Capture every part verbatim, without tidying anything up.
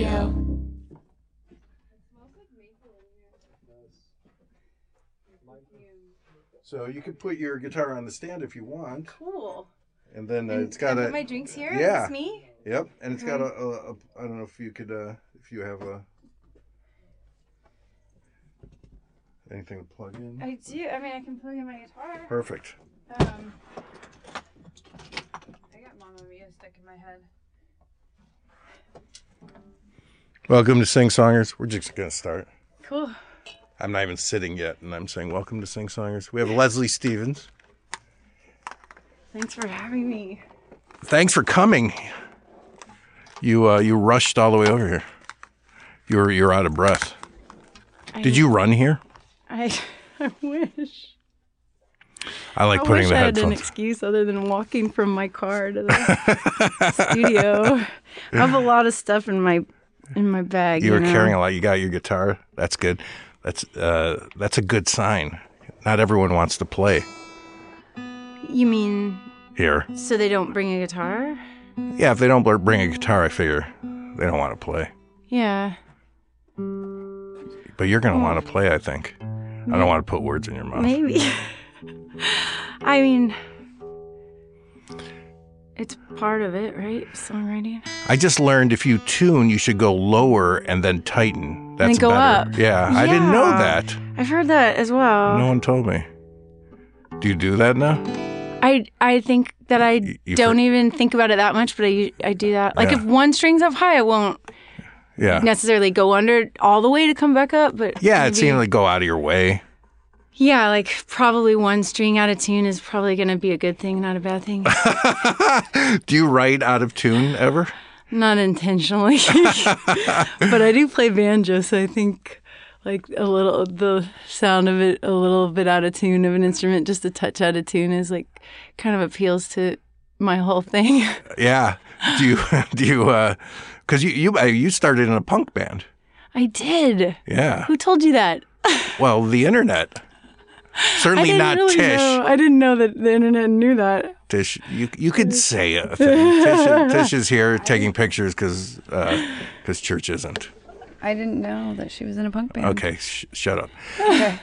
Radio. So you could put your guitar on the stand if you want. Cool. And then uh, And it's got can I a... put my drinks here? Yeah. It's me? Yep. And it's got a, Okay. a, a... I don't know if you could... Uh, if you have a... Anything to plug in? I do. I mean, I can plug in my guitar. Perfect. Um, I got Mamma Mia stuck in my head. Welcome to Sing Songers. We're just going to start. Cool. I'm not even sitting yet, and I'm saying welcome to Sing Songers. We have Leslie Stevens. Thanks for having me. Thanks for coming. You uh, you rushed all the way over here. You're you're out of breath. I, Did you run here? I, I wish. I like I putting wish the I had an headphones. excuse other than walking from my car to the studio. I have a lot of stuff in my in my bag. You You were know? carrying a lot. You got your guitar. That's good. That's uh, that's a good sign. Not everyone wants to play You mean here. so they don't bring a guitar? Yeah, if they don't br- bring a guitar, I figure they don't want to play. Yeah. But you're gonna want to play, I think. I don't want to put words in your mouth. Maybe. I mean, it's part of it, right? Songwriting. I just learned if you tune, you should go lower and then tighten. That's then go better. up. Yeah, I didn't know Yeah. that. I've heard that as well. No one told me. Do you do that now? I I think that I You- you don't for- even think about it that much, but I I do that. Like Yeah. if one string's up high, I won't Yeah. necessarily go under all the way to come back up. But Yeah, it maybe- seemed like go out of your way. Yeah, like probably one string out of tune is probably going to be a good thing, not a bad thing. Do you write out of tune ever? Not intentionally, but I do play banjo, so I think like a little the sound of it a little bit out of tune of an instrument, just a touch out of tune, is like kind of appeals to my whole thing. Yeah. Do you do you uh cuz you you uh, you started in a punk band. I did. Yeah. Who told you that? Well, the internet. I Certainly didn't not really Tish. know. I didn't know that the internet knew that. Tish, you you could say a thing. Tish, Tish is here taking pictures because because church isn't. I didn't know that she was in a punk band. Okay, sh- shut up. Okay.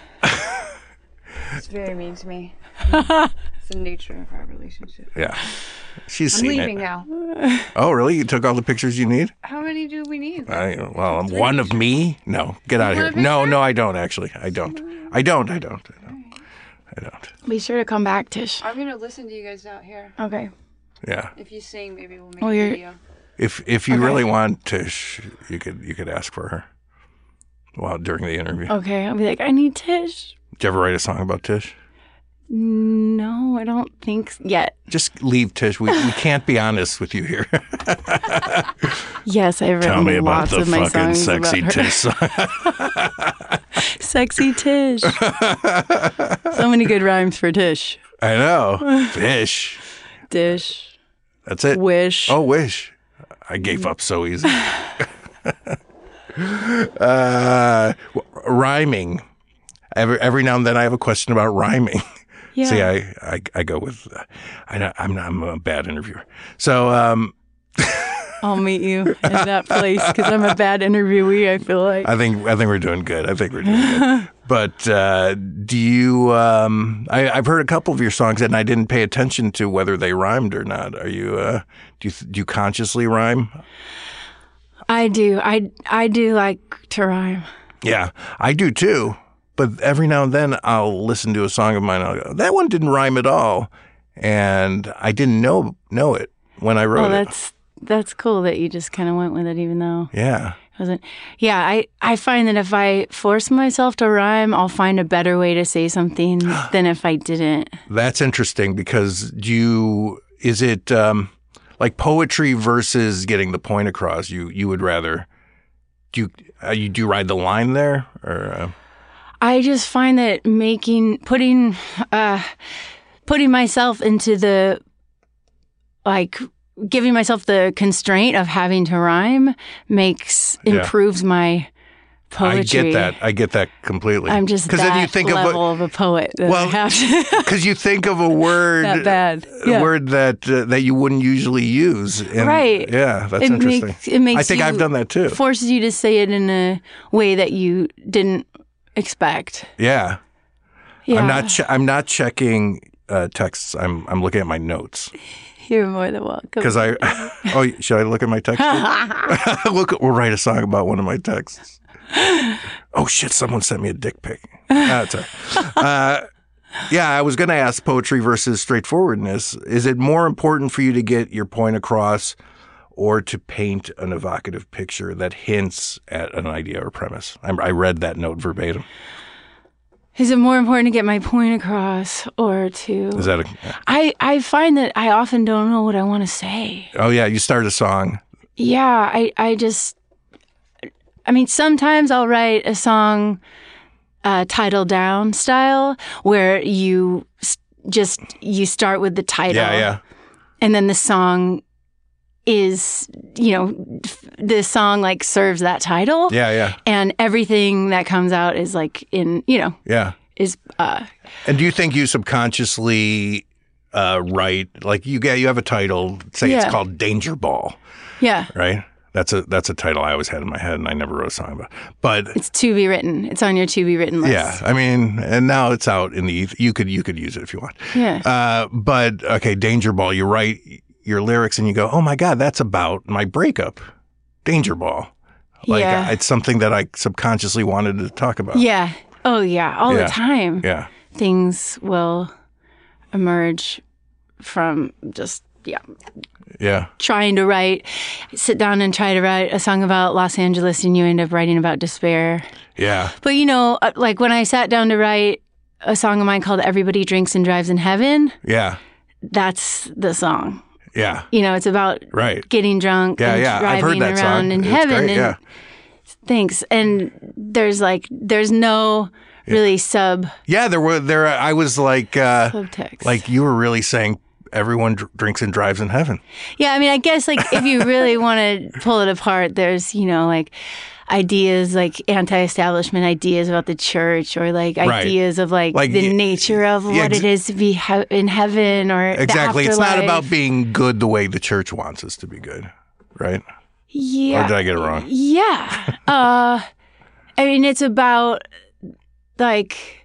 It's very mean to me. It's the nature of our relationship. Yeah, she's I'm seen leaving it. now. Oh, really? You took all the pictures you need? How many do we need? I, well, I'm one of me. No, get out of here. want a No, picture? no, I don't actually. I don't. I don't. I don't. I don't. I don't. Be sure to come back, Tish. I'm gonna listen to you guys out here. Okay. Yeah. If you sing, maybe we'll make Well, a you're- video. If if you Okay. really want Tish, you could you could ask for her. Well, during the interview. Okay. I'll be like, I need Tish. Did you ever write a song about Tish? No, I don't think s- yet. Just leave Tish. We we can't be honest with you here. Yes, I've written Tell me about lots the of my fucking songs sexy about her. Tish song. Sexy Tish. So many good rhymes for Tish. I know. Fish. Dish. That's it. Wish. Oh, wish. I gave up so easy. uh, w- rhyming. Every every now and then I have a question about rhyming. Yeah. See, I, I, I go with, uh, I know, I'm not, I'm a bad interviewer. So, um, I'll meet you in that place because I'm a bad interviewee, I feel like. I think, I think we're doing good. I think we're doing good. But, uh, do you, um, I, I've heard a couple of your songs and I didn't pay attention to whether they rhymed or not. Are you, uh, do you, do you consciously rhyme? I do. I, I do like to rhyme. Yeah, I do too. But every now and then I'll listen to a song of mine and I'll go, that one didn't rhyme at all. And I didn't know know it when I wrote Oh, it. that's that's cool that you just kind of went with it, even though Yeah. it wasn't. Yeah, I, I find that if I force myself to rhyme, I'll find a better way to say something than if I didn't. That's interesting because do you, is it um, like poetry versus getting the point across? You you would rather, do you, uh, you, do you ride the line there? Or uh... I just find that making, putting, uh, putting myself into the, like, giving myself the constraint of having to rhyme makes, Yeah. improves my poetry. I get that. I get that completely. I'm just that then you think level of, a, of a poet. That well, I have to. because you think of a word, That bad. a Yeah. word that uh, that you wouldn't usually use. And, Right. Yeah, that's It interesting. makes- it makes I think you- I've done that too. Forces you to say it in a way that you didn't expect. Yeah. Yeah. I'm not. Che- I'm not checking uh, texts. I'm. I'm looking at my notes You're more than welcome. because I. Oh, should I look at my text? Look. We'll write a song about one of my texts. Oh shit! Someone sent me a dick pic. That's all right. Uh, yeah, I was going to ask poetry versus straightforwardness. Is it more important for you to get your point across, or to paint an evocative picture that hints at an idea or premise? I, I read that note verbatim. Is it more important to get my point across or to? Is that a? I, I find that I often don't know what I want to say. Oh yeah, you start a song. Yeah, I, I just, I mean, sometimes I'll write a song uh, title down style where you s- just, you start with the title. Yeah, yeah. And then the song is, you know, f- the song like serves that title. Yeah, yeah, And everything that comes out is like in, you know, yeah. is, uh, And do you think you subconsciously uh, write like you get you have a title? Say Yeah. it's called Danger Ball, yeah, right? That's a that's a title I always had in my head, and I never wrote a song about. But it's to be written. It's on your to be written list. yeah, I mean, and now it's out in the eth- you could you could use it if you want. Yeah. Uh, but okay, Danger Ball. You write your lyrics and you go, oh my God, that's about my breakup. Danger Ball. Like Yeah. uh, it's something that I subconsciously wanted to talk about. Yeah. Oh, yeah. All Yeah. the time. Yeah. Things will emerge from just, yeah, Yeah. trying to write, sit down and try to write a song about Los Angeles and you end up writing about despair. Yeah. But, you know, uh, like when I sat down to write a song of mine called Everybody Drinks and Drives in Heaven, Yeah. that's the song. Yeah. You know, it's about Right. getting drunk Yeah, and yeah. I've driving heard that around song. in It's heaven. great, and yeah. Thanks. And there's like, there's no really sub Yeah, there were there. I was like, uh, subtext. like you were really saying everyone dr- drinks and drives in heaven. Yeah, I mean, I guess like if you really want to pull it apart, there's, you know, like ideas like anti-establishment ideas about the church or like Right. ideas of like, Like, the y- nature of yeah, what ex- it is to be he- in heaven or Exactly. the It's not afterlife. about being good the way the church wants us to be good, right? Yeah. Or did I get it wrong? Yeah. uh, I mean, it's about like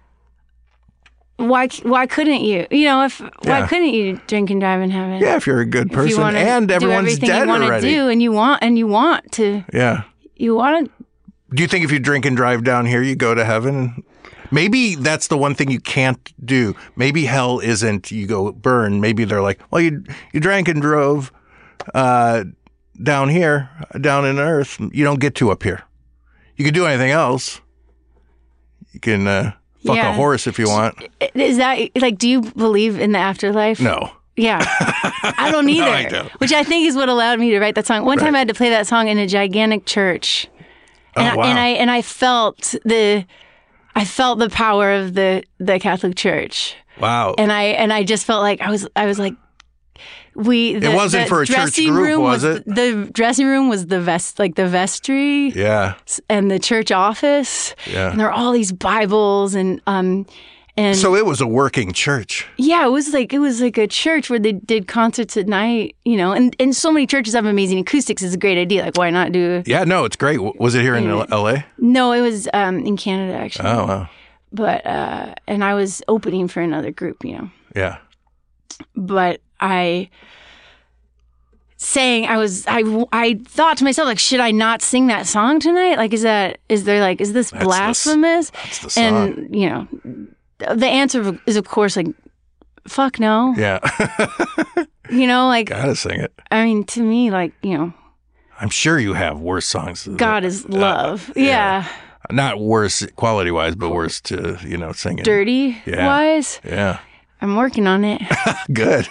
why why couldn't you? You know, if why Yeah. couldn't you drink and drive in heaven? Yeah, if you're a good If you person wanna and do everyone's everything dead you want already. to do, and you want and you want to Yeah. you want to. Do you think if you drink and drive down here, you go to heaven? Maybe that's the one thing you can't do. Maybe hell isn't you go burn. Maybe they're like, well, you you drank and drove uh, down here, down in earth. You don't get to up here. You can do anything else. You can uh, fuck Yeah. a horse if you want. Is that like? Do you believe in the afterlife? No. Yeah, I don't either. I don't. Which I think is what allowed me to write that song. One time Right. I had to play that song in a gigantic church, and, Oh, wow. I, and I and I felt the, I felt the power of the the Catholic Church, Wow. and I and I just felt like I was I was like, we. The, It wasn't the for a church dressing group, room was it? The dressing room was the vest, like the vestry, yeah. and the church office, Yeah. and there were all these Bibles and um. And So it was a working church. yeah, it was like it was like a church where they did concerts at night, you know, and, and so many churches have amazing acoustics. It's a great idea. Like, why not do? Yeah, no, it's great. W- Was it here in Yeah. L A? No, it was um, in Canada actually. Oh, wow. But uh, and I was opening for another group, you know. Yeah. But I sang. I was. I I thought to myself, like, should I not sing that song tonight? Like, is that is there like is this That's the s- blasphemous? That's the song. And you know, the answer is of course like, fuck no. yeah. You know, like Gotta sing it. I mean, to me, like you know. I'm sure you have worse songs. than God that. is love. yeah. yeah. Not worse quality wise, but worse to, you know, singing. Dirty Yeah. wise. Yeah. I'm working on it. Good.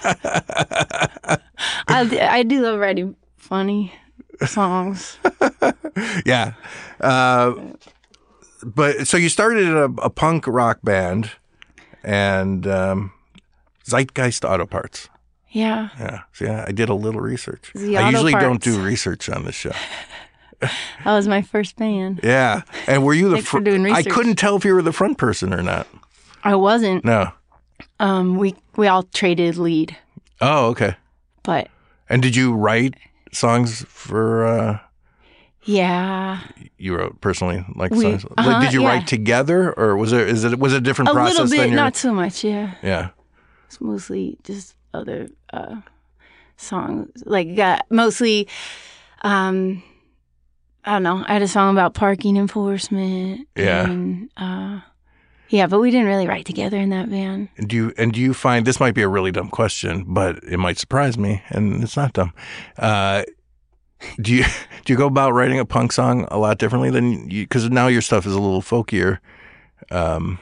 I, I do love writing funny songs. yeah. Uh, but so you started a, a punk rock band and um, Zeitgeist Auto Parts. Yeah. Yeah. So yeah, I did a little research. The I auto usually don't parts. do research on this show. That was my first band. Yeah. And were you the Thanks for doing I research. couldn't tell if you were the front person or not. I wasn't. No. Um, we we all traded lead, Oh, okay. but And did you write songs for uh yeah, you wrote personally like We- songs? Like, uh-huh, did you yeah. write together or was there is it was it a different a process little bit, than your not so much. Yeah, Yeah. it's mostly just other uh, songs. Like uh, mostly, um, I don't know. I had a song about parking enforcement. Yeah. And, uh, yeah, but we didn't really write together in that band. And do you and do you find this might be a really dumb question, but it might surprise me, and it's not dumb. Uh, do you do you go about writing a punk song a lot differently than you? Because now your stuff is a little folkier. Um,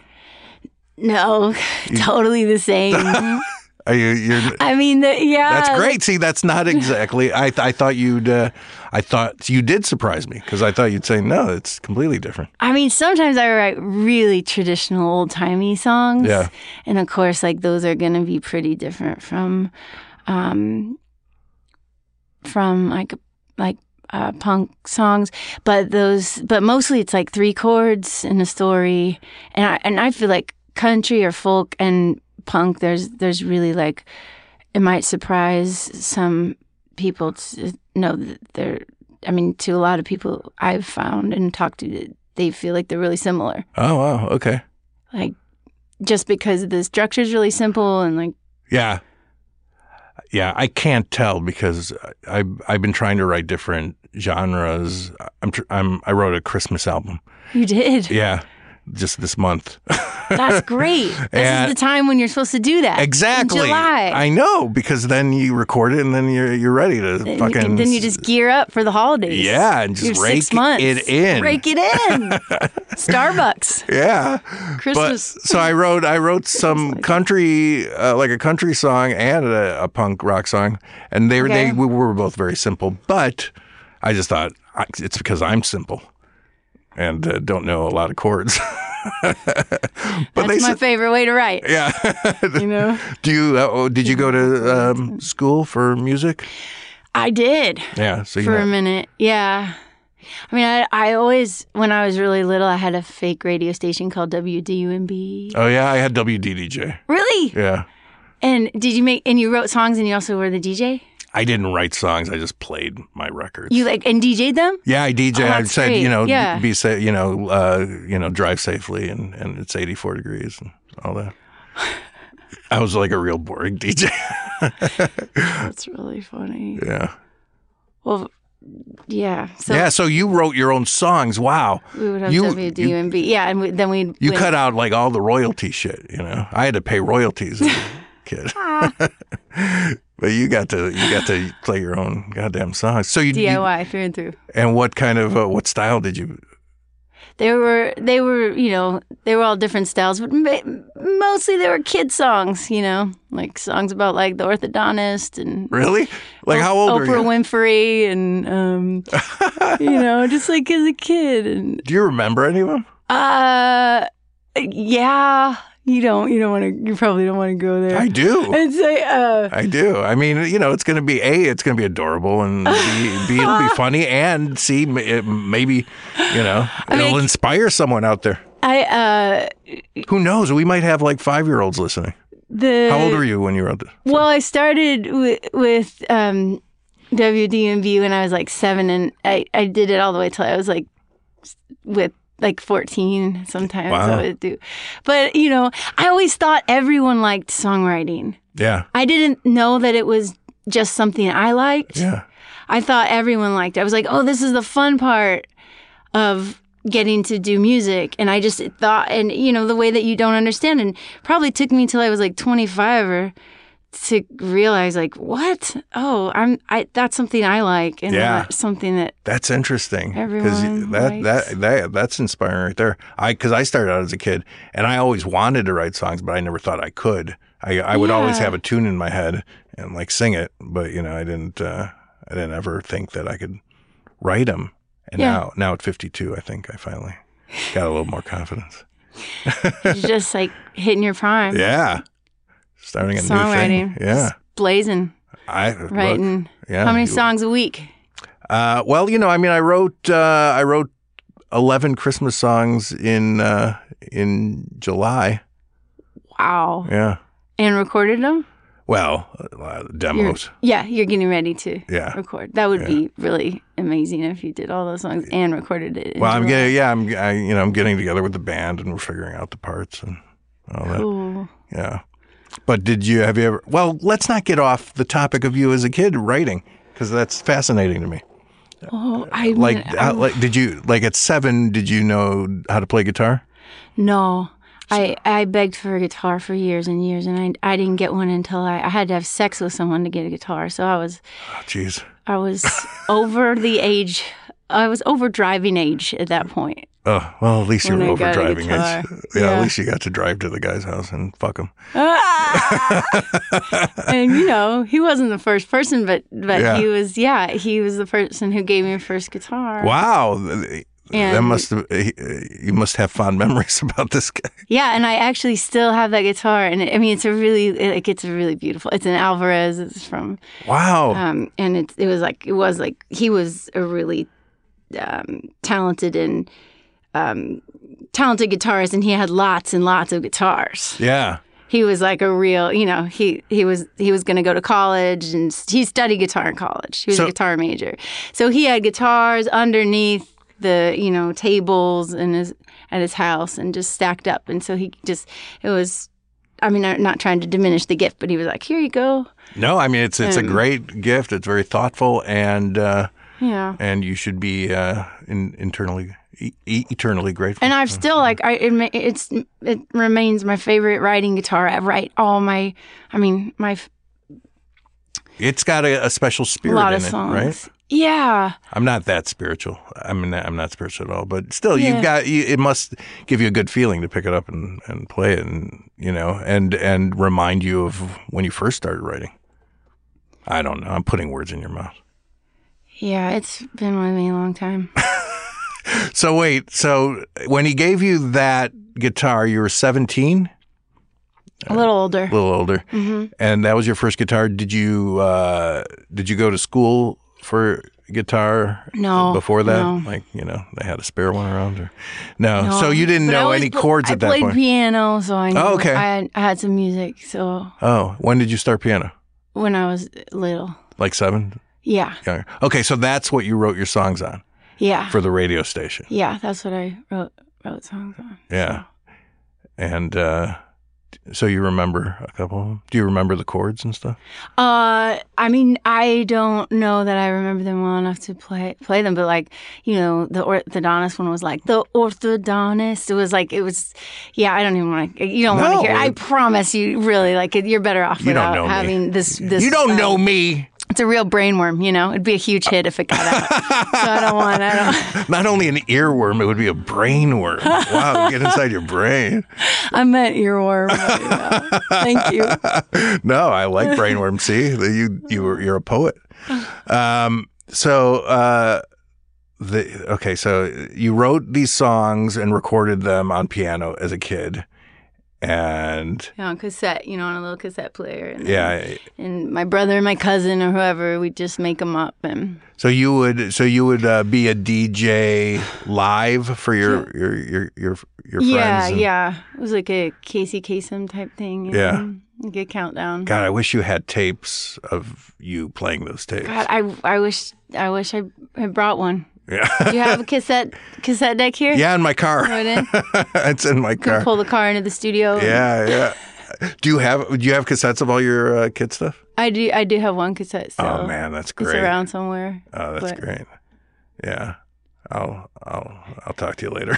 No, totally the same. are you? You're, I mean, the, yeah. that's great. See, that's not exactly. I I thought you'd. Uh, I thought you did surprise me because I thought you'd say no. It's completely different. I mean, sometimes I write really traditional, old timey songs. Yeah. And of course, like those are going to be pretty different from, um, from like like uh, punk songs. But those, but mostly it's like three chords and a story. And I and I feel like country or folk and punk, there's there's really like, it might surprise some people to know that they're, I mean, to a lot of people I've found and talked to, they feel like they're really similar. Oh wow. Okay. Like, just because the structure is really simple and like, Yeah. Yeah, I can't tell because I I've been trying to write different genres. I'm tr- I'm I wrote a Christmas album. you did. Yeah, just this month. That's great. This And- is the time when you're supposed to do that. Exactly. In July. I know because then you record it and then you're you're ready to Then you, fucking can- then you just gear up for the holidays. yeah and just You have rake six months. it in. Rake it in. Starbucks. Yeah. Christmas. But so I wrote I wrote some country uh, like a country song and a, a punk rock song, and they were Okay. they we were both very simple. But I just thought I- it's because I'm simple and uh, don't know a lot of chords. but That's my said- favorite way to write. yeah. You know, Do you? Uh, oh, did you go to um, school for music? I did Yeah. So you for know. a minute. Yeah. I mean, I, I always, when I was really little, I had a fake radio station called W D U M B. Oh yeah, I had W D D J. Really? Yeah. And did you make, and you wrote songs and you also were the D J? I didn't write songs. I just played my records. You like, and D J'd them? Yeah, I D J. Oh, I that's said, great. you know, Yeah. be sa- you know, uh, you know, drive safely, and, and it's eighty-four degrees and all that. I was like a real boring D J. That's really funny. Yeah. Well, yeah. So yeah. So you wrote your own songs. Wow. we would have you- W D U M B. Yeah, and we, then we You cut out like all the royalty shit. You know, I had to pay royalties as a kid. But you got to you got to play your own goddamn songs. So you, D I you Y through and through. and what kind of uh, what style did you? They were, they were, you know, they were all different styles, but ma- mostly they were kid songs, you know, like songs about like the orthodontist and Really? Like how old Oprah were you? Winfrey and, um, you know, just like as a kid. And, Do you remember any of them? uh, yeah, you don't, you don't want to, you probably don't want to go there. I do. I'd say, uh, I do. I mean, you know, it's going to be A, it's going to be adorable, and B, B it'll be funny, and C, m- it, maybe, you know, it'll mean- inspire someone out there. I, uh, Who knows? We might have like five year olds listening. the, How old were you when you wrote this? Well, I started with, with um, W D M V when I was like seven, and I, I did it all the way till I was like s- with like fourteen. Sometimes Wow. I would do, but you know, I always thought everyone liked songwriting. Yeah. I didn't know that it was just something I liked. Yeah. I thought everyone liked it. I was like, oh, this is the fun part of getting to do music. And I just thought, and you know, the way that you don't understand, and probably took me till I was like twenty-five or to realize like, what? Oh, I'm, I, that's something I like. And Yeah. that's something that, That's interesting. Everyone that, likes- that that that's inspiring right there. I because I started out as a kid and I always wanted to write songs, but I never thought I could. I I would always Yeah. have a tune in my head and like sing it, but you know I didn't uh, I didn't ever think that I could write them. And Yeah. now now at fifty-two, I think I finally got a little more confidence. you're just like hitting your prime. Yeah, starting a new Songwriting. thing. Yeah, Just blazing, I look, writing. yeah. How many you- songs a week? Uh, well, you know, I mean, I wrote uh, I wrote eleven Christmas songs in uh, in July. Wow. Yeah. And recorded them? Well, uh, demos. You're, yeah, you're getting ready to Yeah. record. That would Yeah. be really amazing if you did all those songs and recorded it. in Well, I'm July. getting yeah, I'm I, you know I'm getting together with the band and we're figuring out the parts and all that. Cool. Yeah. But did you have you ever? Well, let's not get off the topic of you as a kid writing because that's fascinating to me. Oh, I Like, mean, how, like, did you like at seven? Did you know how to play guitar? no. I, I begged for a guitar for years and years, and I I didn't get one until I, I had to have sex with someone to get a guitar. So I was Oh, jeez. I was over the age. I was over driving age at that point. Oh, well, at least you When were I got a overdriving it. guitar. Yeah, Yeah. at least you got to drive to the guy's house and fuck him. And you know, he wasn't the first person, but but Yeah. he was. Yeah, he was the person who gave me my first guitar. Wow. That And- must have, you must have fond memories about this guy. Yeah, and I actually still have that guitar, and I mean, it's a really like it's a really beautiful. It's an Alvarez. It's from Wow. um, and it it was like it was like he was a really um, talented and um, talented guitarist, and he had lots and lots of guitars. Yeah. He was like a real, you know, he he was he was going to go to college, and he studied guitar in college. He was So- a guitar major, so he had guitars underneath the you know tables in his at his house and just stacked up, and so he just it was. I mean, I'm not trying to diminish the gift, but he was like, "Here you go." No, I mean, it's it's a Um, great gift. It's very thoughtful and, uh, Yeah. and you should be uh, in, internally, e- e- eternally grateful. And I've still like I it, ma- it's it remains my favorite writing guitar. I write all my I mean my f- It's got a, a special a spirit lot in of it, songs. right? Yeah. I'm not that spiritual. I mean, I'm not spiritual at all. But still, Yeah. you've got. You, it must give you a good feeling to pick it up and, and play it, and you know, and and remind you of when you first started writing. I don't know. I'm putting words in your mouth. Yeah, it's been with me a long time. So wait. So when he gave you that guitar, you were seventeen, A little older. a little older, Mm-hmm. and that was your first guitar. Did you uh, did you go to school for guitar No, before that? no. Like, you know, they had a spare one around, or no? No. So you didn't But I know always any pl- chords I at that played point. piano, so I knew Oh, okay. I, had, I had some music. So Oh, when did you start piano? when I was little, Like seven? yeah, Younger. Okay, so that's what you wrote your songs on yeah, for the radio station. yeah, that's what I wrote wrote songs on. Yeah. And uh, so you remember a couple of them? Do you remember the chords and stuff? Uh, I mean, I don't know that I remember them well enough to play play them, but like, you know, the orthodontist one was like the orthodontist. It was like it was, yeah. I don't even want to. You don't want No, to hear. I it- promise you, really, like you're better off You don't without know me. having this. This You don't um, know me. It's a real brainworm, you know. It'd be a huge hit if it got out. So I don't want. I don't. Not only an earworm, it would be a brainworm. Wow, get inside your brain. I meant earworm. But, yeah. Thank you. No, I like brainworm. See, you you were you're a poet. Um, so uh, the okay, so you wrote these songs and recorded them on piano as a kid, and Yeah, on cassette, you know, on a little cassette player. And then- yeah, And my brother and my cousin or whoever, we'd just make them up and. so you would so you would uh, be a D J live for your your your your, your friends. Yeah, and- yeah. It was like a Casey Kasem type thing. you Yeah. know, Like a countdown. God, I wish you had tapes of you playing those tapes. God, I I wish I wish I had brought one. Yeah, Do you have a cassette cassette deck here? yeah, in my car. Throw it in. It's in my Could car. pull the car into the studio. and- Yeah, yeah. Do you have do you have cassettes of all your uh, kid stuff? I do. I do have one cassette. So Oh man, that's it's great. around somewhere. Oh, that's but- great. Yeah, I'll I'll I'll talk to you later.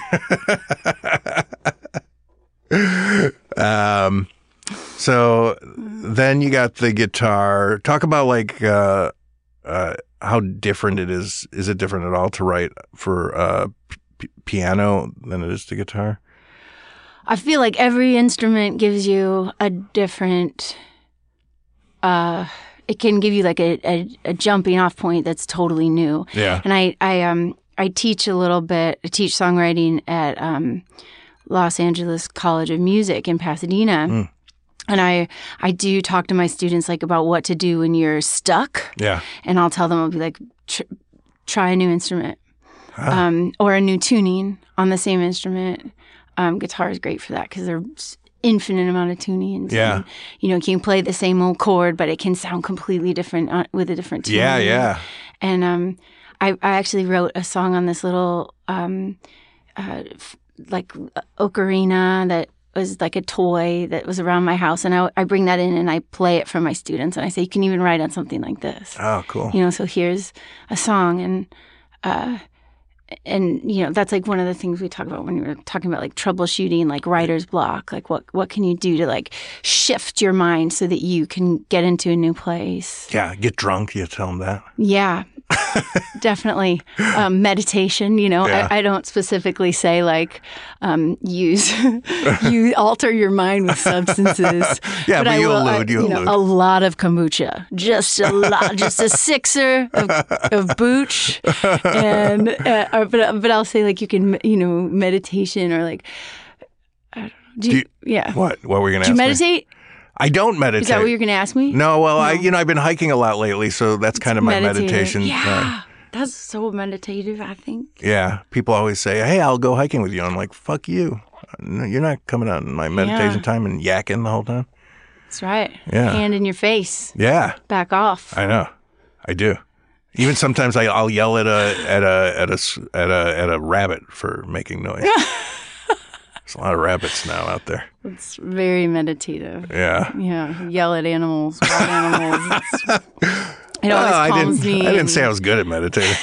um, so then you got the guitar. Talk about like uh, uh, how different it is. Is it different at all to write for uh, p- piano than it is to guitar? I feel like every instrument gives you a different. Uh, it can give you like a, a, a jumping off point that's totally new. Yeah. And I, I um I teach a little bit. I teach songwriting at um, Los Angeles College of Music in Pasadena, Mm. and I I do talk to my students like about what to do when you're stuck. Yeah. And I'll tell them, I'll be like, tr- try a new instrument Ah. um, or a new tuning on the same instrument. Um, guitar is great for that because there's infinite amount of tunings. Yeah. And, you know, you can play the same old chord, but it can sound completely different uh, with a different tune. Yeah, yeah. And um, I, I actually wrote a song on this little, um, uh, f- like, ocarina that was like a toy that was around my house. And I, I bring that in and I play it for my students. And I say, you can even write on something like this. Oh, cool. You know, so here's a song. And, uh, and, you know, that's like one of the things we talk about when we were talking about like troubleshooting, like writer's block. Like, what, what can you do to like shift your mind so that you can get into a new place? Yeah, get drunk. You tell them that. Yeah, definitely. Um, meditation, you know, Yeah. I, I don't specifically say like um, use, you alter your mind with substances. Yeah, but I you will, I- allude, you know, allude. a lot of kombucha, just a lot, just a sixer of, of booch. And, uh, or- but, but I'll say like you can, you know, meditation or like, I don't know. Do Do you, yeah. What? What were you going to Do ask you me? meditate? I don't meditate. Is that what you're going to ask me? No, well, I you know I've been hiking a lot lately, so that's kind of my Meditative. meditation. Yeah. time. That's so meditative, I think. Yeah, people always say, "Hey, I'll go hiking with you." I'm like, "Fuck you! No, you're not coming out in my meditation Yeah. time and yakking the whole time." That's right. Yeah. Hand in your face. Yeah, Back off. I know, I do. Even sometimes I, I'll yell at a at a at a s- at a at a rabbit for making noise. There's a lot of rabbits now out there. It's very meditative. Yeah. Yeah. Yell at animals, wild animals. It's, it always Oh, I calms didn't. me. I didn't and- say I was good at meditating.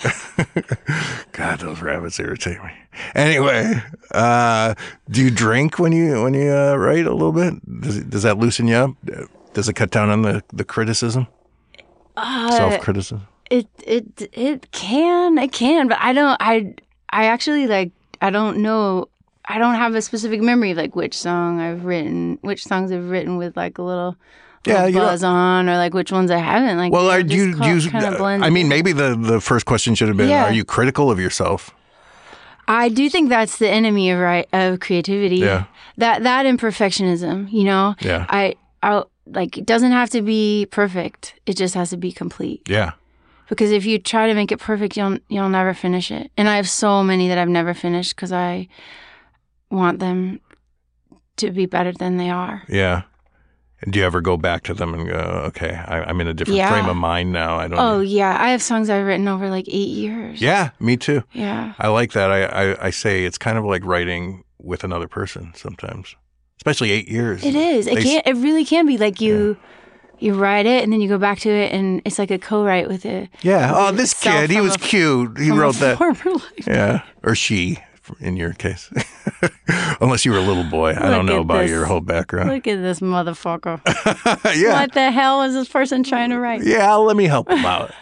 God, those rabbits irritate me. Anyway, uh, do you drink when you when you uh, write a little bit? Does it, does that loosen you up? Does it cut down on the, the criticism, Uh, self criticism? It it it can it can, but I don't. I I actually like. I don't know. I don't have a specific memory of like which song I've written, which songs I've written with like a little, Yeah, little you don't- buzz on, or like which ones I haven't. Like, Well, you know, are just you co- you? kind of blend I mean, in. maybe the the first question should have been: Yeah. Are you critical of yourself? I do think that's the enemy of right of creativity. Yeah. That that and perfectionism. You know. Yeah. I I like it doesn't have to be perfect. It just has to be complete. Yeah. Because if you try to make it perfect, you'll you'll never finish it. And I have so many that I've never finished because I want them to be better than they are. Yeah. And do you ever go back to them and go, okay, I, I'm in a different Yeah. frame of mind now. I don't. Oh yeah, I have songs I've written over like eight years. Yeah, me too. Yeah. I like that. I, I, I say it's kind of like writing with another person sometimes, especially eight years. It is. It They- can. It really can be like you. You write it and then you go back to it, and it's like a co-write with it. Yeah. Oh, this Self kid, he from was a- cute. He from a wrote that. former life. Yeah. Or she, in your case. Unless you were a little boy. I Look don't know at about this. your whole background. Look at this motherfucker. yeah. What the hell is this person trying to write? Yeah, let me help him out.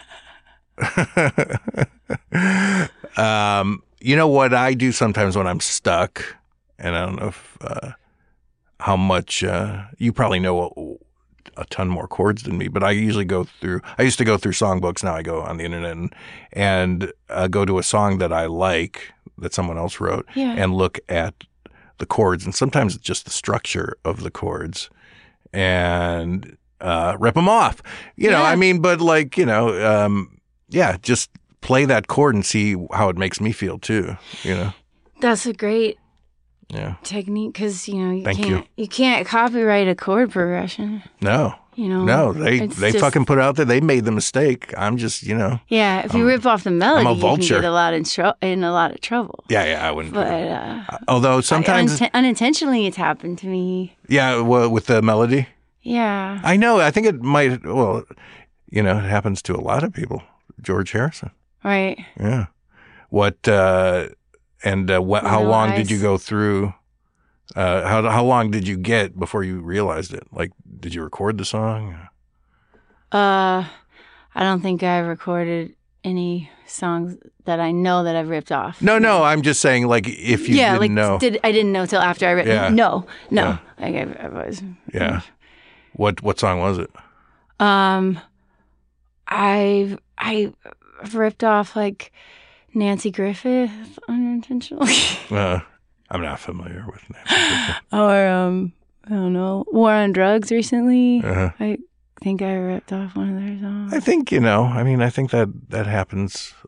um, you know what I do sometimes when I'm stuck, and I don't know if uh, how much uh, you probably know a, a ton more chords than me, but I usually go through. I used to go through songbooks. Now I go on the internet and and uh, go to a song that I like that someone else wrote, Yeah. and look at the chords, and sometimes it's just the structure of the chords, and uh, rip them off. You know, Yeah. I mean, but like, you know, um, yeah, just play that chord and see how it makes me feel too. You know, That's a great yeah. technique because you know you Thank can't you. can't copyright a chord progression. No, You know. no, they It's they just- fucking put it out there. They made the mistake. I'm just, you know, Yeah, if you rip off the melody, you vulture. can get a lot in, tr- in a lot of trouble. yeah, yeah, I wouldn't. do But that. uh, Although sometimes, uninten- unintentionally, it's happened to me. yeah, well, with the melody, Yeah. I know. I think it might. Well, you know, it happens to a lot of people. George Harrison. Right. Yeah. What uh, and uh, what? How No long eyes. did you go through? Uh, how how long did you get before you realized it? Like, did you record the song? Uh, I don't think I recorded any songs that I know that I've ripped off. No, no. I'm just saying, like, if you yeah, didn't like know. did I didn't know till after I ripped. Yeah. No, no. Yeah. Like I, I was. yeah. What what song was it? Um, I've I've ripped off like Nancy Griffith unintentionally, Uh, I'm not familiar with that. or um, I don't know, War on Drugs recently. Uh-huh. I think I ripped off one of their songs. I think, you know, I mean, I think that that happens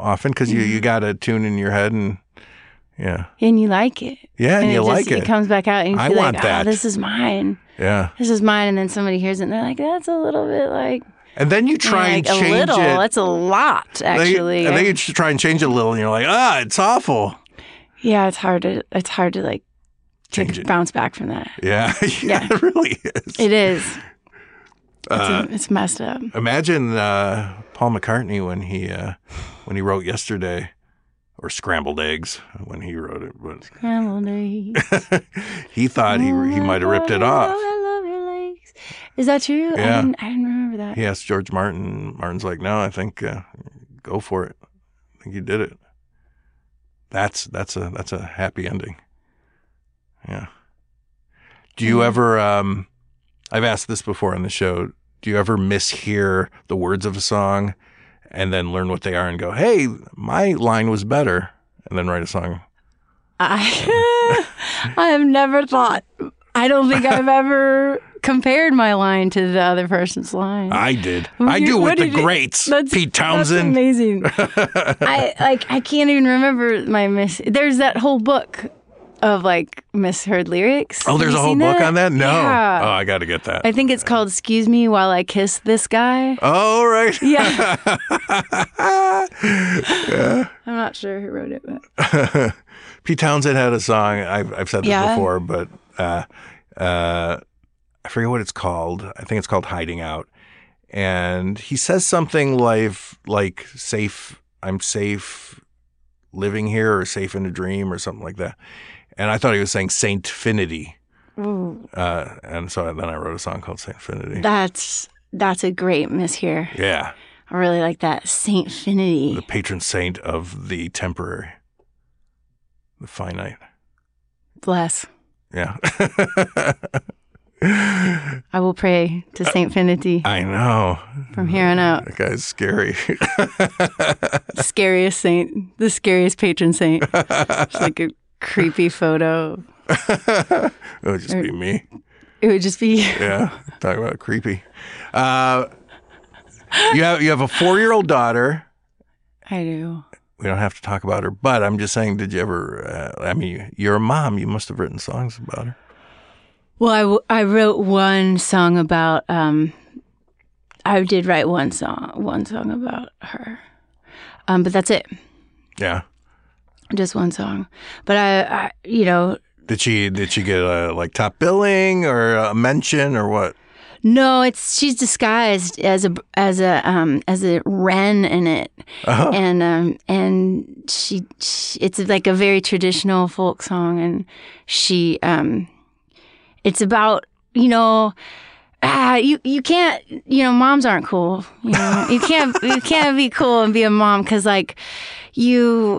often because you, you got a tune in your head and yeah. And you like it. Yeah, and, and you it like just, it. It comes back out and you I feel want like, that. oh, this is mine. Yeah. This is mine. And then somebody hears it and they're like, that's a little bit like... And then you try like, and change a little. it. That's a lot, actually. Then you, and then you try and change it a little and you're like, ah, it's awful. Yeah, it's hard to, it's hard to like, Change to it. bounce back from that. Yeah. yeah, Yeah. It really is. It is. It's, Uh, a, it's messed up. Imagine uh, Paul McCartney when he uh, when he wrote Yesterday, or Scrambled Eggs when he wrote it. But Scrambled eggs. he thought he he might have ripped it off. I love your legs. Is that true? I Yeah. didn't, I didn't remember that. He asked George Martin. Martin's like, no, I think uh, go for it. I think you did it. That's that's a that's a happy ending. Yeah. Do you Yeah. ever? Um, I've asked this before on the show. Do you ever mishear the words of a song, and then learn what they are and go, "Hey, my line was better," and then write a song? I I have never thought. I don't think I've ever compared my line to the other person's line. I did. What I you- do with what the did you- greats. That's- Pete Townsend. That's amazing. I like. I can't even remember my miss. There's that whole book of like misheard lyrics. Oh, Have there's you a whole seen book on that? No. Yeah. Oh, I got to get that. I think it's called "Excuse Me While I Kiss This Guy." Oh, right. Yeah. I'm not sure who wrote it, but Pete Townsend had a song. I've, I've said this Yeah. before, but uh, uh, I forget what it's called. I think it's called Hiding Out. And he says something like, like safe, I'm safe living here or safe in a dream or something like that. And I thought he was saying Saintfinity. ooh, Uh, and so then I wrote a song called Saintfinity. that's that's a great mishear. Yeah. I really like that Saintfinity. The patron saint of the temporary, the finite. Bless. Yeah. I will pray to Saintfinity I know. from here on out. That guy's scary. The scariest saint, the scariest patron saint. It's like a creepy photo. It would just be me. It would just be. Yeah. Talk about creepy. Uh, you have you have a four-year-old daughter. I do. We don't have to talk about her, but I'm just saying, did you ever, uh, I mean, you're a mom. You must have written songs about her. Well, I, w- I wrote one song about. Um, I did write one song, one song about her, um, but that's it. Yeah. Just one song. But I, I you know, Did she did she get a like top billing or a mention or what? no, it's she's disguised as a as a um as a wren in it, Uh-huh. and um and she, she it's like a very traditional folk song, and she um it's about you know. Ah, you you can't you know moms aren't cool. You know you can't you can't be cool and be a mom because like you.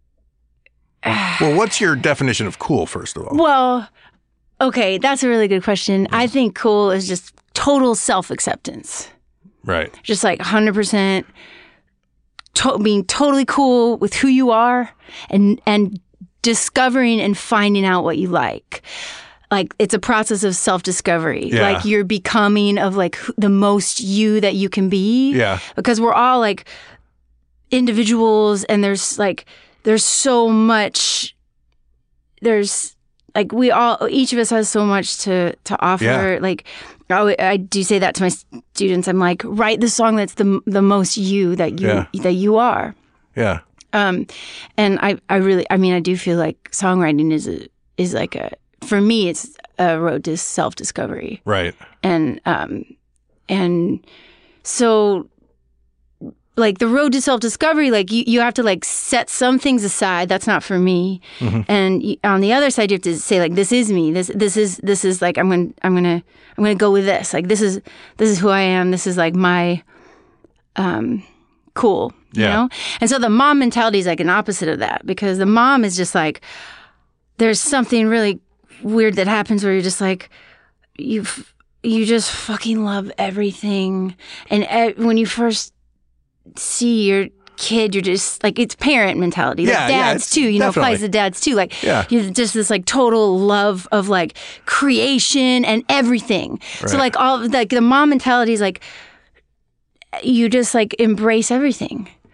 Well, what's your definition of cool, first of all? Well, okay, that's a really good question. I think cool is just total self-acceptance. Right. Just like one hundred percent to- being totally cool with who you are and and discovering and finding out what you like. Like it's a process of self-discovery. Yeah. Like you're becoming of like who- the most you that you can be. Yeah. Because we're all like individuals and there's like there's so much there's like we all each of us has so much to to offer. Yeah. Like I, I do say that to my students. I'm like, write the song that's the the most you that you Yeah. that you are. Yeah. Um, and I I really I mean I do feel like songwriting is a is like a for me it's a road to self discovery. Right. And um and so like the road to self-discovery, like you, you have to like set some things aside. That's not for me. Mm-hmm. And you, on the other side, you have to say like, this is me. This, this is, this is like, I'm going to, I'm going to, I'm going to go with this. Like, this is, this is who I am. This is like my, um, cool, you Yeah. know? And so the mom mentality is like an opposite of that because the mom is just like, there's something really weird that happens where you're just like, you, you just fucking love everything. And uh, when you first see your kid, you're just like it's parent mentality. Like Yeah, yeah, dads it's too, you know, definitely. applies to dads too. Like Yeah. you're just this like total love of like creation and everything. So Right. like all like the mom mentality is like you just like embrace everything.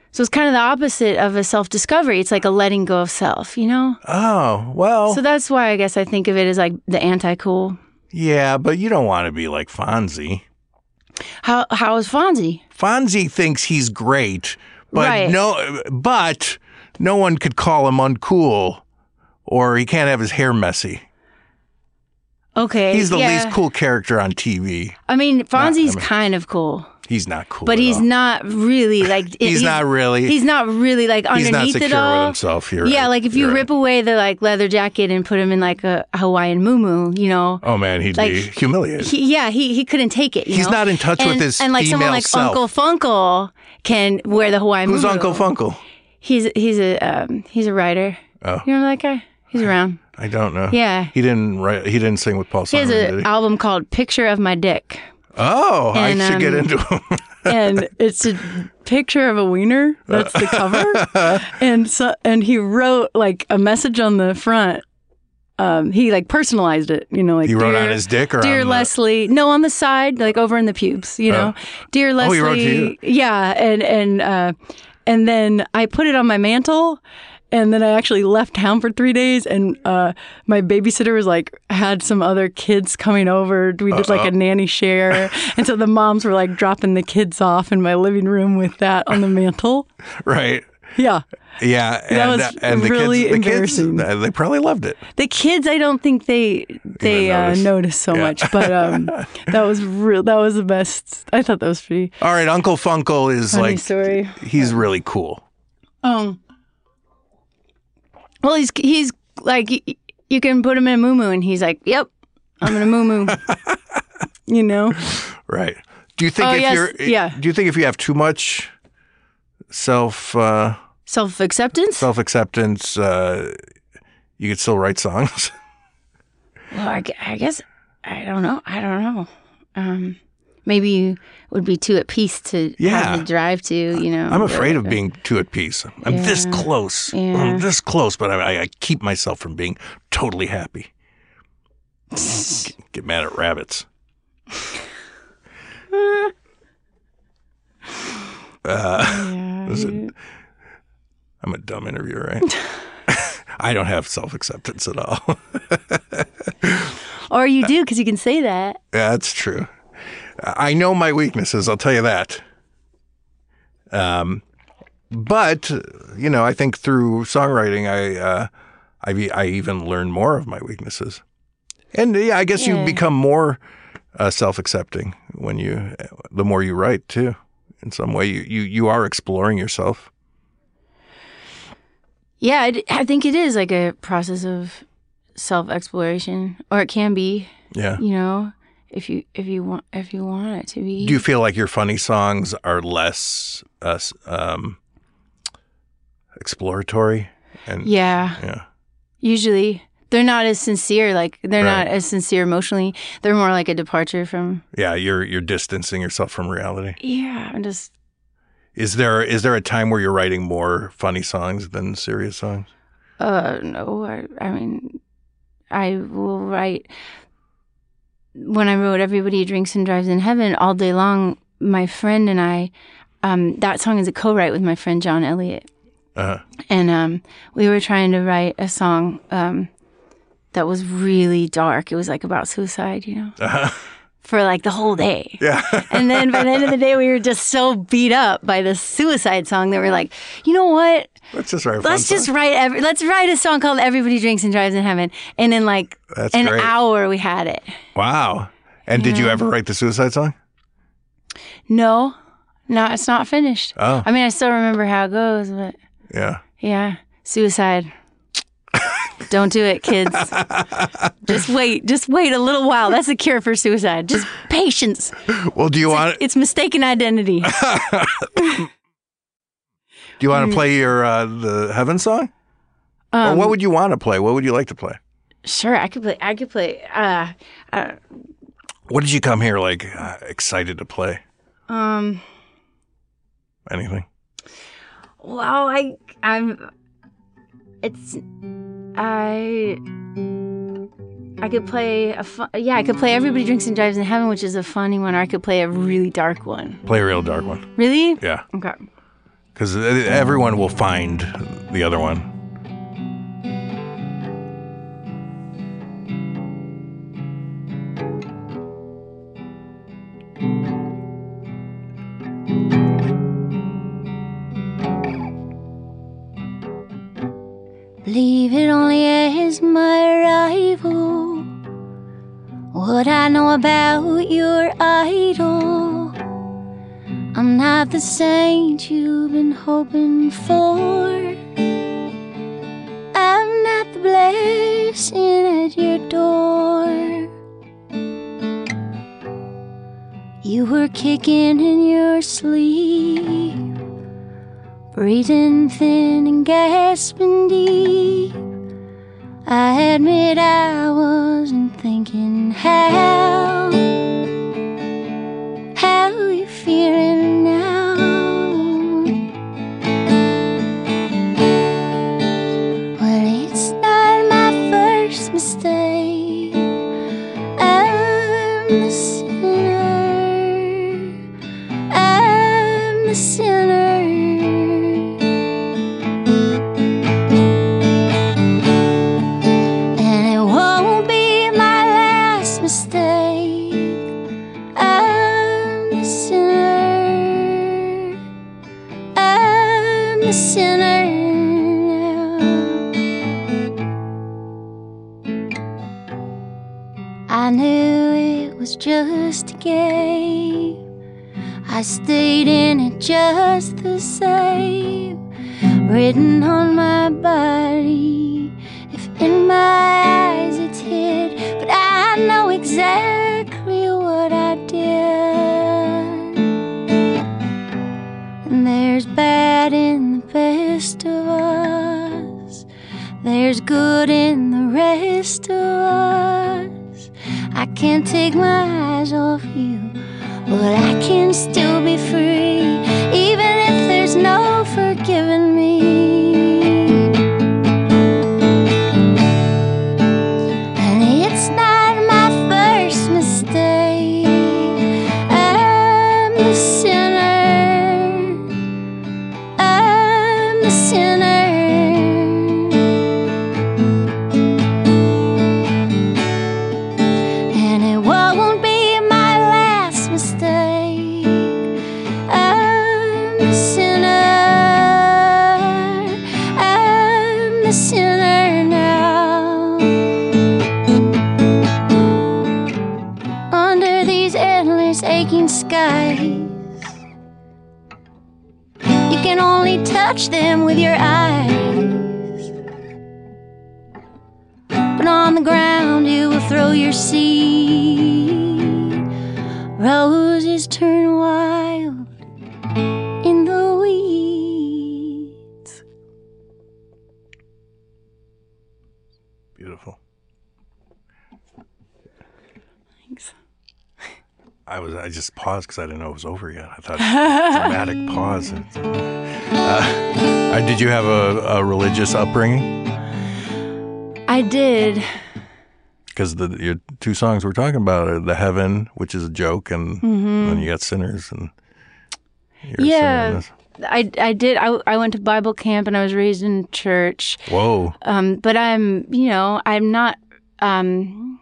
So it's kind of the opposite of a self-discovery. It's like a letting go of self, you know? Oh, well. So that's why I guess I think of it as like the anti-cool. Yeah, but you don't want to be like Fonzie. How how is Fonzie? Fonzie thinks he's great, but Right. no, but no one could call him uncool, or he can't have his hair messy. Okay. He's the yeah. least cool character on T V. I mean, Fonzie's I mean- kind of cool. He's not cool, But at he's all. not really like He's not really. He's not really like He's underneath not it secure all. with himself. You're yeah, right. like if you You're rip right. away the like leather jacket and put him in like a Hawaiian muumuu, you know. Oh man, he'd like, be humiliated. He, yeah, he he couldn't take it. You He's know? not in touch and, with his and like someone female like self. Uncle Funkle can wear the Hawaiian Who's muumuu. Uncle Funkle? He's he's a um, he's a writer. Oh. You remember that guy? He's around. I don't know. Yeah. He didn't write. He didn't sing with Paul He has Simon, an did he? album called "Picture of My Dick," Oh, and, I should get um, into him. and it's a picture of a wiener. That's the cover. and so and he wrote like a message on the front. Um, he like personalized it, you know, like He wrote dear, on his dick or dear on the- Leslie. No, on the side, like over in the pubes, you know, dear Oh, he Leslie. wrote to you? Yeah, and and uh, and then I put it on my mantle. And then I actually left town for three days, and uh, my babysitter was like had some other kids coming over. We did like a nanny share, and so the moms were like dropping the kids off in my living room with that on the mantle. Right. Yeah, Yeah. That and, was uh, and the really kids, the kids, embarrassing. uh, they probably loved it. the kids I don't think they they uh, notice. noticed so Yeah. much, but um, that was real. That was the best. I thought that was pretty All right, Uncle Funkle is funny like story. he's really cool. Um. Well, he's he's like y- you can put him in a muumuu, and he's like, "Yep, I'm in a muumuu." You know. Right. Do you think Oh, if yes, you're yeah. do you think if you have too much self uh, Self acceptance? self acceptance, uh, you could still write songs? Well, I, gu- I guess I don't know. I don't know. Um, maybe you would be too at peace to Yeah. have to drive to. You know, I'm afraid the- of being too at peace. I'm this Yeah. close. Yeah. I'm this close, but I, I keep myself from being totally happy. Get, get mad at rabbits. Yeah. Listen, I'm a dumb interviewer, right? I don't have self acceptance at all. Or you do because you can say that. Yeah, that's true. I know my weaknesses. I'll tell you that. Um, but you know, I think through songwriting, I uh, I be- I even learn more of my weaknesses, and yeah, I guess you Yeah. become more uh, self-accepting when you the more you write too. In some way, you you you are exploring yourself. Yeah, I, I think it is like a process of self exploration, or it can be. Yeah. You know, if you if you want if you want it to be. Do you feel like your funny songs are less uh, s- um, exploratory? And Yeah. yeah. Usually, they're not as sincere. Like they're Right. not as sincere emotionally. They're more like a departure from. Yeah, you're you're distancing yourself from reality. Yeah, I'm just. Is there is there a time where you're writing more funny songs than serious songs? Uh, no, I, I mean, I will write. When I wrote "Everybody Drinks and Drives in Heaven" all day long, my friend and I, um, that song is a co-write with my friend John Elliott, Uh, and um, we were trying to write a song um, that was really dark. It was like about suicide, you know, uh, for like the whole day. yeah. And then by the end of the day, we were just so beat up by this suicide song that we're like, you know what? Let's just write a fun Let's just song. write every, let's write a song called "Everybody Drinks and Drives in Heaven," and in like That's an great. hour we had it. Wow. And did you Yeah. ever write the suicide song? No, no, it's not finished. Oh. I mean, I still remember how it goes, but Yeah. yeah, suicide. Don't do it, kids. Just wait. Just wait a little while. That's the cure for suicide. Just patience. Well, do you want It's mistaken identity. do you want to play your uh, the Heaven song? or Um, what would you want to play? What would you like to play? Sure, I could play. I could play. Uh, uh, What did you come here like uh, excited to play? um. Anything? Well, I, I'm. It's, I. I could play a fun, yeah. I could play "Everybody Drinks and Drives in Heaven," which is a funny one, or I could play a really dark one. Play a real dark one. Really? Yeah. Okay. because everyone will find the other one. Leave it only as my rival. What I know about your idol. I'm not the saint you've been hoping for. I'm not the blessing at your door. You were kicking in your sleep, breathing thin and gasping deep. I admit I wasn't thinking how, how you feeling now? Well, it's not my first mistake. I'm the sinner. I'm the sinner. Sinner now. I knew it was just a game. I stayed in it just the same. Written on my body, if in my eyes it's hid. But I know exactly what I did. And there's bad in the best of us. There's good in the rest of us. I can't take my eyes off you, but I can still be free, even if there's no forgiving me. And it's not my first mistake. I'm the sinner. Sinner. And it won't be my last mistake. I'm the sinner. I'm the sinner now. Under these endless aching skies, you can only touch them with your eyes. But on the ground you will throw your seed. Roses turn wild in the weeds. Beautiful. Thanks. I was. I just paused because I didn't know it was over yet. I thought dramatic pause. Uh, did you have a, a religious upbringing? I did. Because the your two songs we're talking about are the Heaven, which is a joke, and Mm-hmm. then you got Sinners, and you're Yeah. a sinner in this. I, I did. I, I went to Bible camp and I was raised in church. Whoa. Um, but I'm, you know, I'm not, um,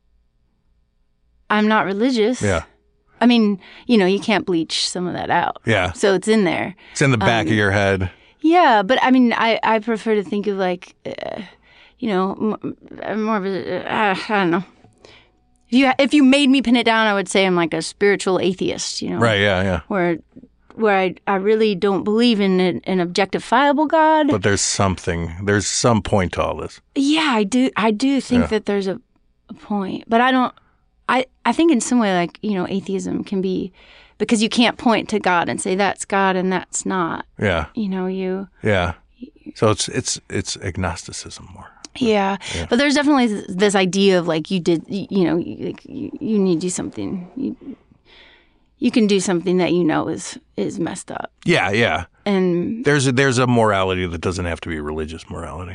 I'm not religious. Yeah. I mean, you know, you can't bleach some of that out. Yeah. So it's in there. It's in the back Um, of your head. Yeah, but I mean, I, I prefer to think of like, uh, you know, m- more of a, uh, I don't know. If you if you made me pin it down, I would say I'm like a spiritual atheist. You know, Right. Yeah. Yeah. Where where I I really don't believe in an, an objectifiable God. But there's something. There's some point to all this. Yeah, I do. I do think Yeah. that there's a, a point, but I don't. I I think in some way, like, you know, atheism can be, because you can't point to God and say that's God and that's not. Yeah. You know, you. Yeah. So it's it's it's agnosticism more. Yeah. Yeah. But there's definitely th- this idea of like you did, you, you know, you, like you, you need to do something. You, you can do something that you know is is messed up, Yeah. Yeah. and There's a, there's a morality that doesn't have to be religious morality.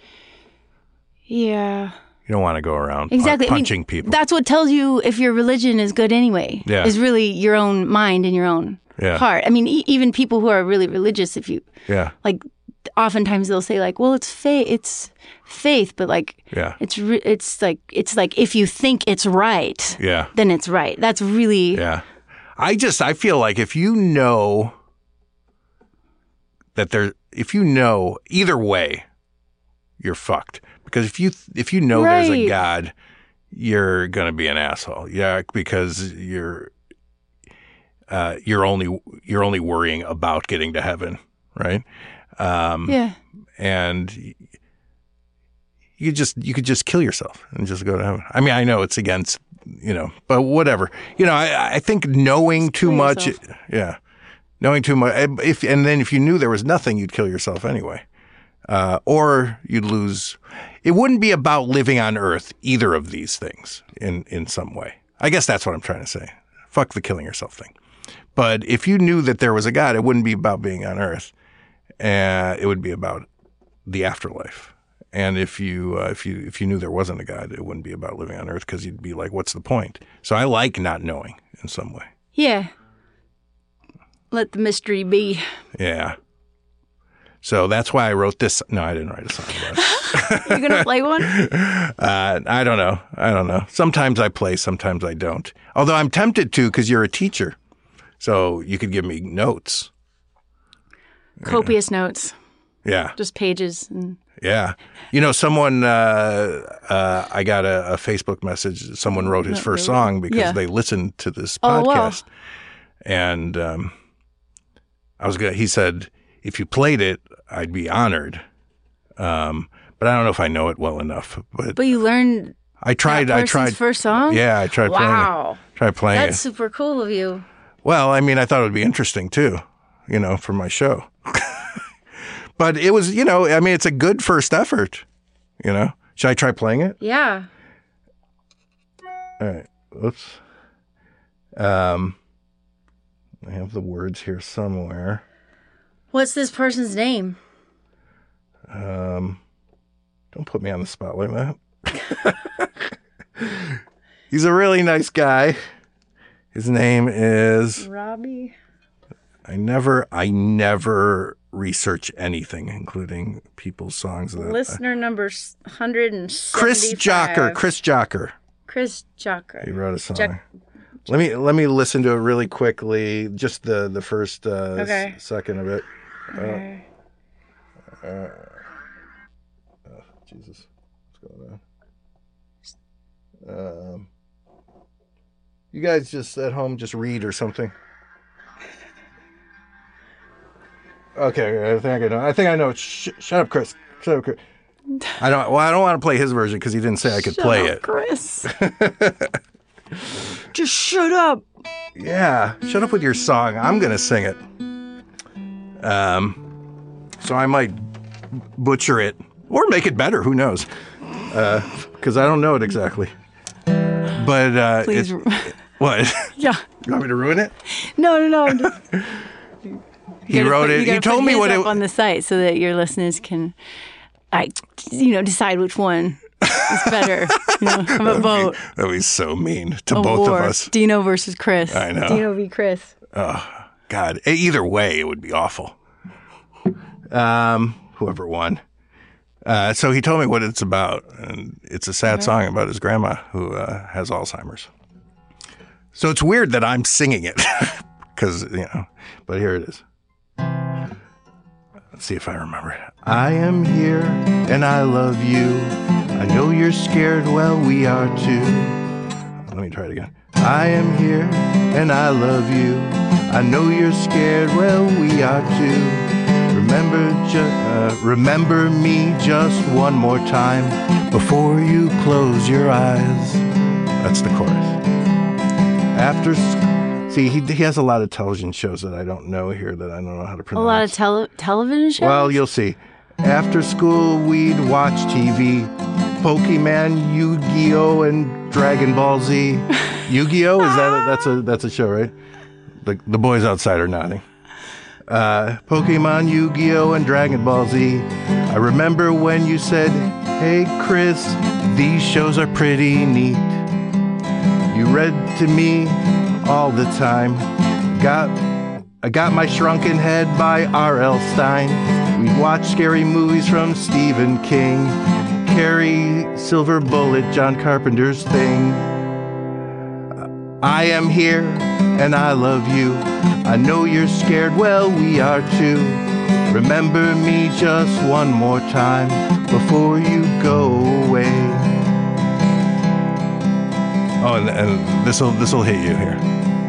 yeah. You don't want to go around pu- Exactly. I mean, punching people. That's what tells you if your religion is good anyway. Yeah. Is really your own mind and your own Yeah. part. I mean, e- even people who are really religious, if you Yeah. like, oftentimes they'll say like, "Well, it's faith, it's faith," but like, Yeah. it's re- it's like it's like if you think it's right, Yeah. then it's right. That's really Yeah. I just, I feel like if you know that there, if you know either way, you're fucked. Because if you, if you know there's a Right. God, you're going to be an asshole. Yeah. Because you're, uh, you're only, you're only worrying about getting to heaven. Right. Um, yeah. and you just, you could just kill yourself and just go to heaven. I mean, I know it's against, you know, but whatever. You know, I, I think knowing too kill much, yourself. yeah, knowing too much. If and then if you knew there was nothing, you'd kill yourself anyway, uh, or you'd lose. It wouldn't be about living on Earth, either of these things, in in some way. I guess that's what I'm trying to say. Fuck the killing yourself thing. But if you knew that there was a God, it wouldn't be about being on Earth, and it would be about the afterlife. And if you uh, if you if you knew there wasn't a God, it wouldn't be about living on Earth because you'd be like, what's the point? So I like not knowing in some way. Yeah. Let the mystery be. Yeah. So that's why I wrote this. No, I didn't write a song about it. You're gonna play one? Uh, I don't know. I don't know. Sometimes I play, sometimes I don't. Although I'm tempted to because you're a teacher. So you could give me notes. Copious notes, Yeah. just pages. And Yeah. You know, someone, uh, uh, I got a, a Facebook message. Someone wrote his Not first really. song because Yeah. they listened to this Oh, wow. podcast. And um, I was going to, he said, if you played it, I'd be honored. Um, but I don't know if I know it well enough. But, but you learned I tried, that I person's tried. first song? Yeah, I tried playing it. Wow. Tried playing That's it. super cool of you. Well, I mean, I thought it would be interesting too, you know, for my show. But it was, you know, I mean, it's a good first effort, you know. Should I try playing it? Yeah. All right. Oops. Um, I have the words here somewhere. What's this person's name? Um, don't put me on the spot like that. He's a really nice guy. His name is, Robbie. I never, I never research anything, including people's songs. That Listener number one hundred seventy-five. Chris Jocker, Chris Jocker. Chris Jocker. He wrote a song. Jock- let me let me listen to it really quickly. Just the the first uh, Okay. s- second of it. Okay. Oh, Jesus, what's going on? Um, you guys just at home just read or something. Okay, I think I know. I think I know. Sh- shut up, Chris. Shut up, Chris. I don't. Well, I don't want to play his version because he didn't say I could Shut play up, it. Chris. Just shut up. Yeah, shut up with your song. I'm gonna sing it. Um, so I might butcher it or make it better. Who knows? Because I don't know it exactly. But uh, Please. it's, what? Yeah. You want me to ruin it? No, no, no. I'm just- He You gotta wrote put- it. You, He gotta told put me his what up it. on the site so that your listeners can, like, you know, decide which one is better. You know, have a vote. That would be so mean to A both war. of us. Dino versus Chris. I know. Dino v. Chris. God, e- either way, it would be awful. Um, whoever won. Uh, so he told me what it's about, and it's a sad song about his grandma who uh, has Alzheimer's. So it's weird that I'm singing it, because, you know, but here it is. Let's see if I remember it. I am here, and I love you. I know you're scared, well, we are too. Let me try it again. I am here, and I love you. I know you're scared, well, we are too. Remember, ju- uh, remember me just one more time before you close your eyes. That's the chorus. After, sc- see, he he has a lot of television shows that I don't know here that I don't know how to A pronounce. lot of tele- television shows? Well, you'll see. After school, we'd watch T V, Pokemon, Yu-Gi-Oh, and Dragon Ball Z. Yu-Gi-Oh, is that a, that's a that's a show, right? The the boys outside are nodding. Uh, Pokemon, Yu-Gi-Oh, and Dragon Ball Z. I remember when you said, "Hey, Chris, these shows are pretty neat." You read to me all the time. Got I got my shrunken head by R L Stein. We'd watch scary movies from Stephen King. Carrie, Silver Bullet, John Carpenter's Thing. I am here and I love you. I know you're scared, well, we are too. Remember me just one more time before you go away. Oh, and, and this'll this'll hit you here.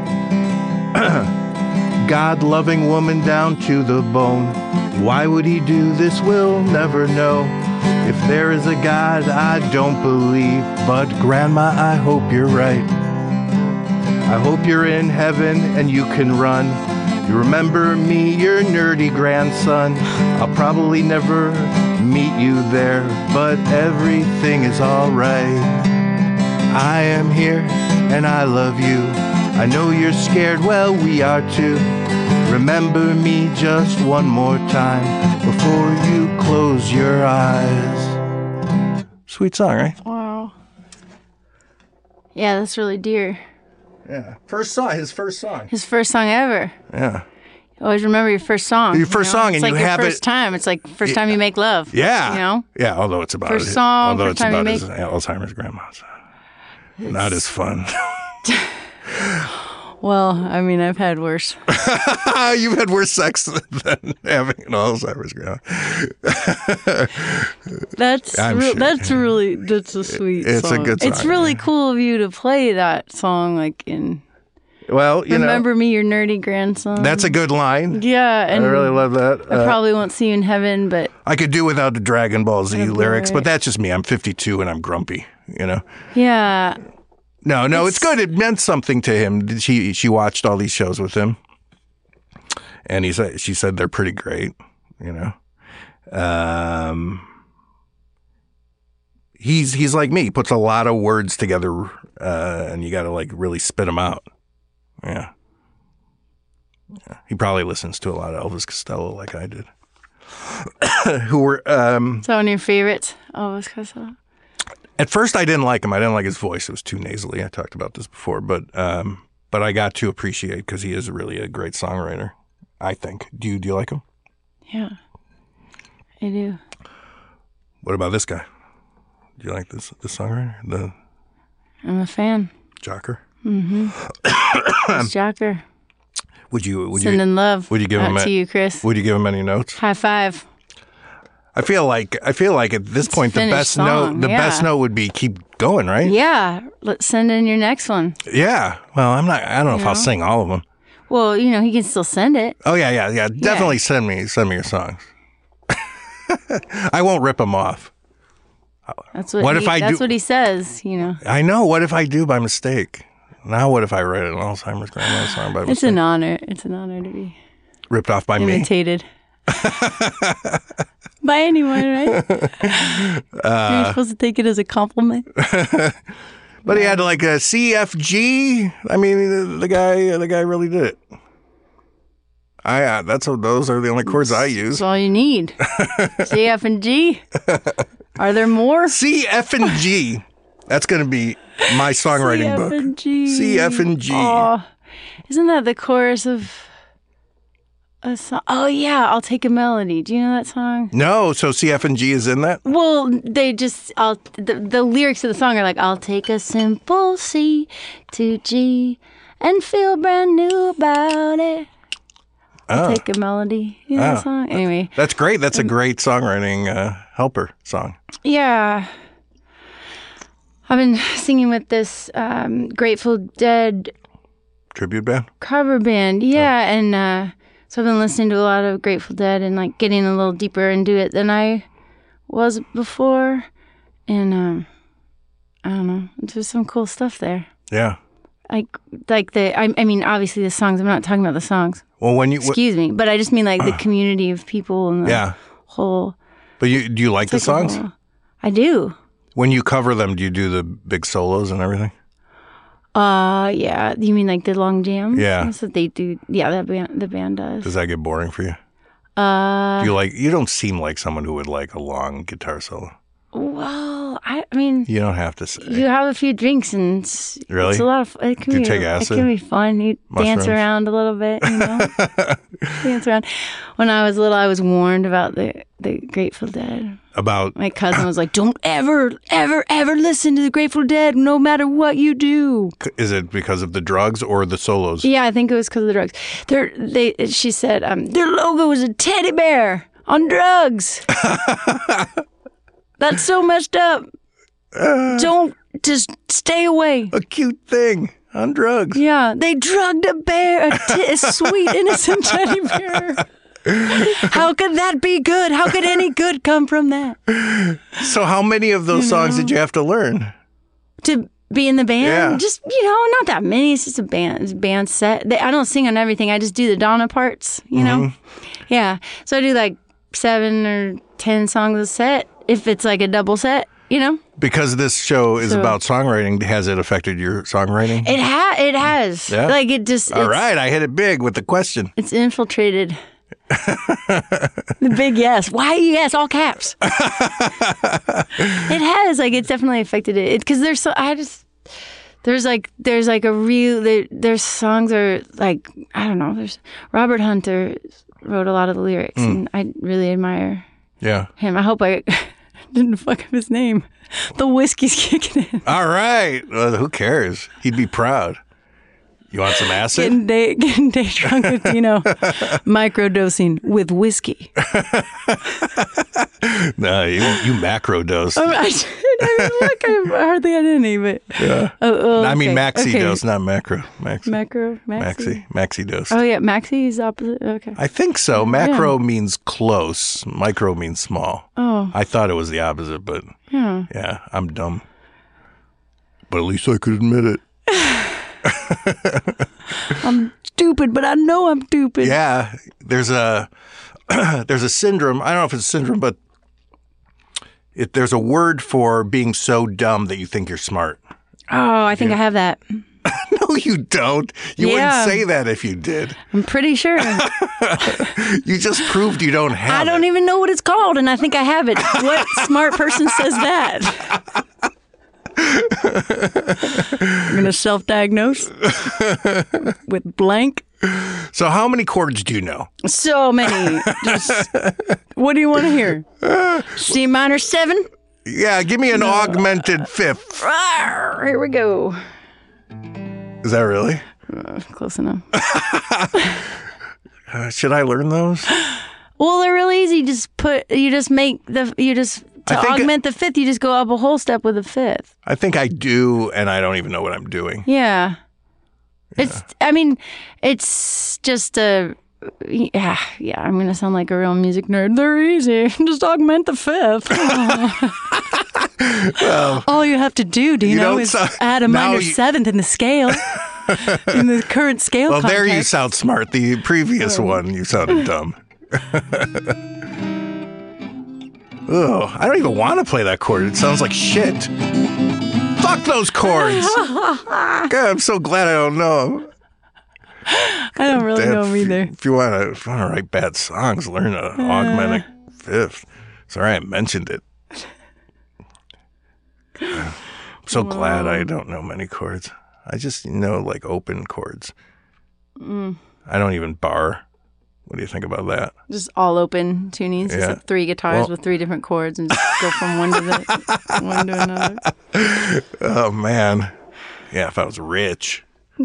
God-loving woman down to the bone. Why would he do this? We'll never know. If there is a God, I don't believe. But Grandma, I hope you're right. I hope you're in heaven and you can run. You remember me, your nerdy grandson. I'll probably never meet you there, but everything is alright. I am here and I love you. I know you're scared, well, we are too. Remember me just one more time before you close your eyes. Sweet song, right? Wow. Yeah, that's really dear. Yeah. First song, his first song. His first song ever. Yeah. Always remember your first song. Your first you know? song, it's and like you your have first it- time. It's like first time you make love. Yeah. You know? Yeah, although it's about First his, song, although first it's time you about make- his Alzheimer's grandma's. Not as fun. Well, I mean, I've had worse. You've had worse sex than having an Alzheimer's grandma. That's I'm re- sure. that's really that's a sweet It's a song. good It's song, really yeah. cool of you to play that song like in Well, you Remember know, Me, Your Nerdy Grandson. that's a good line. Yeah, and I really love that. I Uh, probably won't see you in heaven, but I could do without the Dragon Ball Z That'd be lyrics, but right. that's just me. I'm fifty-two and I'm grumpy, you know? yeah, No, no, it's, It's- good. It meant something to him. She she watched all these shows with him, and he said she said they're pretty great. You know, um, he's he's like me. He puts a lot of words together, uh, and you got to like really spit them out. Yeah. yeah, he probably listens to a lot of Elvis Costello, like I did. Who were um, is that one of your favorites? Elvis Costello. At first, I didn't like him. I didn't like his voice. It was too nasally. I talked about this before, but um, but I got to appreciate because he is really a great songwriter. I think. Do you do you like him? Yeah, I do. What about this guy? Do you like this this songwriter, the I'm a fan. Jocker? Chris Jocker. Would you would you Sending love. would you give out him a- to you, Chris? would you give him any notes? High five. I feel like I feel like at this point the finished best song, note the yeah. best note would be keep going, right? Yeah, let's send in your next one. Yeah. Well, I'm not. I don't know if I'll know? sing all of them. Well, you know he can still send it. Oh yeah, yeah, yeah. Definitely send me send me your songs. I won't rip them off. That's what. What he, if I That's do- what he says. You know, I know. What if I do by mistake? Now what if I write an Alzheimer's grandma song by it's mistake? an honor. It's an honor to be Ripped off by me? imitated by anyone, right? Uh, You're supposed to take it as a compliment. But he had like a C F G. I mean, the, the guy, the guy really did it. I uh, that's what, those are the only chords I use. That's all you need. C, F, and G. Are there more? C, F, and G. That's going to be my songwriting C, F, book. and G. C, F, and G. Aw. Isn't that the chorus of a song? Oh, yeah. I'll Take a Melody. Do you know that song? No, so C, F, and G is in that? Well, they just, I'll, the, the lyrics of the song are like, I'll take a simple C to G and feel brand new about it. I'll Oh, take a melody. You know Oh. that song? Anyway. that's great. That's a great songwriting uh, helper song. Yeah. I've been singing with this um, Grateful Dead Tribute band? cover band. Yeah. And uh, so I've been listening to a lot of Grateful Dead and like getting a little deeper into it than I was before. And um, I don't know. There's some cool stuff there. Yeah. Like, like the, I, I mean, obviously the songs, I'm not talking about the songs. Well, when you, wh- Excuse me. But I just mean like the community of people and the yeah. whole. But you, do you like the it's like a songs? whole- I do. When you cover them, do you do the big solos and everything? Uh, yeah. You mean like the long jams? Yeah. That's what they do. Yeah, that band, the band does. Does that get boring for you? Uh, Do you like? You don't seem like someone who would like a long guitar solo. well, Well, I, I mean, You don't have to say. you have a few drinks and it's, Really? it's a lot of. It can Do you be, take acid? It can be fun. You dance Mushrooms? around a little bit, you know. Dance around. When I was little, I was warned about the the Grateful Dead. About My cousin was like, "Don't ever, ever, ever listen to the Grateful Dead, no matter what you do." is it because of the drugs or the solos? Yeah, I think it was because of the drugs. Their, they, she said, um, their logo was a teddy bear on drugs. That's so messed up. Don't just stay away. A cute thing on drugs. Yeah, they drugged a bear, a, t- a sweet innocent teddy bear. How could that be good? How could any good come from that? So how many of those You songs know? did you have to learn? To be in the band, Yeah. just you know, not that many. It's just a band, it's a band set. They, I don't sing on everything. I just do the Donna parts. You know, Mm-hmm. yeah. So I do like seven or ten songs a set. If it's like a double set, you know, Because this show is So- about songwriting, has it affected your songwriting? it ha it has. Yeah? Like it just. All it's, right, I hit it big with the question. It's infiltrated. The big yes. Why yes? All caps. It has. Like it's definitely affected it. Because there's so I just there's like there's like a real there, there's songs are like I don't know. There's Robert Hunter wrote a lot of the lyrics, Mm. and I really admire Yeah. him. I hope I didn't fuck up his name. The whiskey's kicking in. All right. Well, who cares? He'd be proud. You want some acid? Getting day, getting day drunk with, you know, microdosing with whiskey. No, you you macro dose. Oh, I, I mean, look, I hardly had any, but Yeah. oh, oh, I mean okay, maxi okay. dose, not macro. Maxi. Macro, maxi. maxi. Maxi dose. Oh yeah, maxi is opposite. Okay. I think so. Macro means close. Micro means small. Oh I thought it was the opposite, but yeah. yeah, I'm dumb. But at least I could admit it. I'm stupid, but I know I'm stupid. Yeah, there's a there's a syndrome. I don't know if it's a syndrome, but it, there's a word for being so dumb that you think you're smart. Oh, I think I have that. No, you don't. You Yeah. wouldn't say that if you did. I'm pretty sure. You just proved you don't have I don't it. even know what it's called, and I think I have it. What smart person says that? I'm gonna self-diagnose with blank. So how many chords do you know? So many. Just what do you want to hear? C minor seven. Yeah, give me an augmented fifth. Rawr, here we go. Is that really? Uh, close enough. Uh, should I learn those? Well, they're really easy. Just put. You just make the. You just to I think augment the fifth. You just go up a whole step with a fifth. I think I do, and I don't even know what I'm doing. Yeah. It's. I mean, it's just a. Yeah, yeah. I'm gonna sound like a real music nerd. They're easy. Just augment the fifth. Well, all you have to do, do you, you know, don't is so- add a now minor you- seventh in the scale. In the current scale. well, there you context. sound smart. The previous one, you sounded dumb. Oh, I don't even want to play that chord. It sounds like shit. Fuck those chords. God, I'm so glad I don't know 'em. I don't really know if, either. If you want to, if you want to write bad songs, learn to augment a fifth. Sorry, I mentioned it. I'm so glad I don't know many chords. I just know like open chords. Mm. I don't even bar. What do you think about that? Just all open tunings. Just Yeah. like three guitars Well- with three different chords and just go from one to the one to another. Oh man, yeah. If I was rich,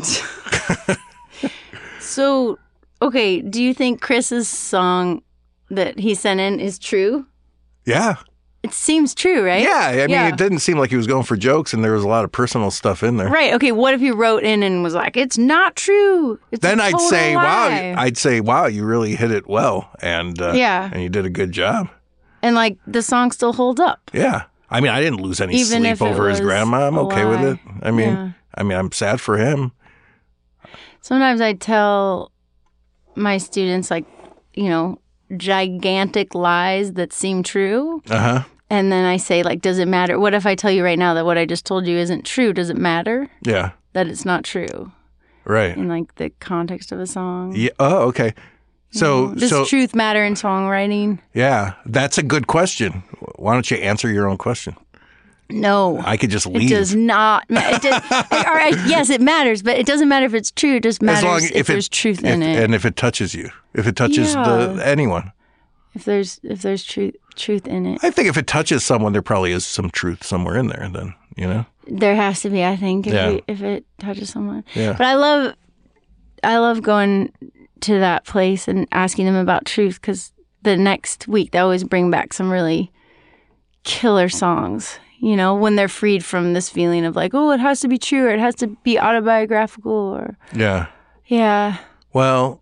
So, okay, do you think Chris's song that he sent in is true? yeah, It seems true, right? yeah. I mean, Yeah. it didn't seem like he was going for jokes, and there was a lot of personal stuff in there. Right. Okay. What if he wrote in and was like, "It's not true"? It's Then i I'd say, "Wow!" I'd say, "Wow, you really hit it well," and uh, Yeah. and you did a good job. and like the song still holds up. Yeah. I mean, I didn't lose any Even sleep if it over his was grandma. I'm a okay with lie. it. I mean, Yeah. I mean, I'm sad for him. Sometimes I tell my students like, you know, gigantic lies that seem true. Uh huh. And then I say, like, does it matter? What if I tell you right now that what I just told you isn't true? Does it matter Yeah. that it's not true Right. in like the context of a song? Yeah. Oh, okay. So, Does so truth matter in songwriting? yeah, that's a good question. Why don't you answer your own question? No. I could just leave. It does not. ma- It does, or, I- yes, it matters, but it doesn't matter if it's true. It just As matters long if, if it- there's truth if- in it. and if it touches you, if it touches the Yeah. anyone. If there's if there's truth truth in it, I think if it touches someone, there probably is some truth somewhere in there. Then you know. there has to be. I think if, Yeah. we, if it touches someone. Yeah. But I love I love going to that place and asking them about truth because the next week they always bring back some really killer songs. You know, when they're freed from this feeling of like, oh, it has to be true or it has to be autobiographical or Yeah. yeah. Well,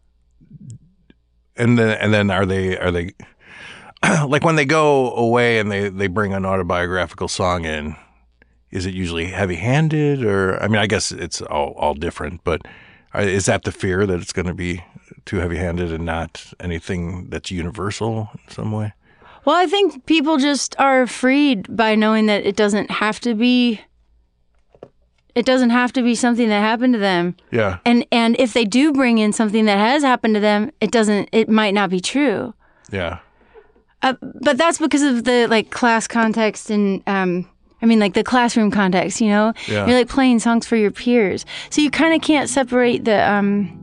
and then and then are they are they like when they go away and they, they bring an autobiographical song in? Is it usually heavy handed or I mean I guess it's all all different, but is that the fear that it's going to be too heavy handed and not anything that's universal in some way? Well, I think people just are freed by knowing that it doesn't have to be it doesn't have to be something that happened to them. Yeah. And and if they do bring in something that has happened to them, it doesn't it might not be true. Yeah. Uh, but that's because of the like class context and um I mean like the classroom context, you know? Yeah. You're like playing songs for your peers. So you kind of can't separate the um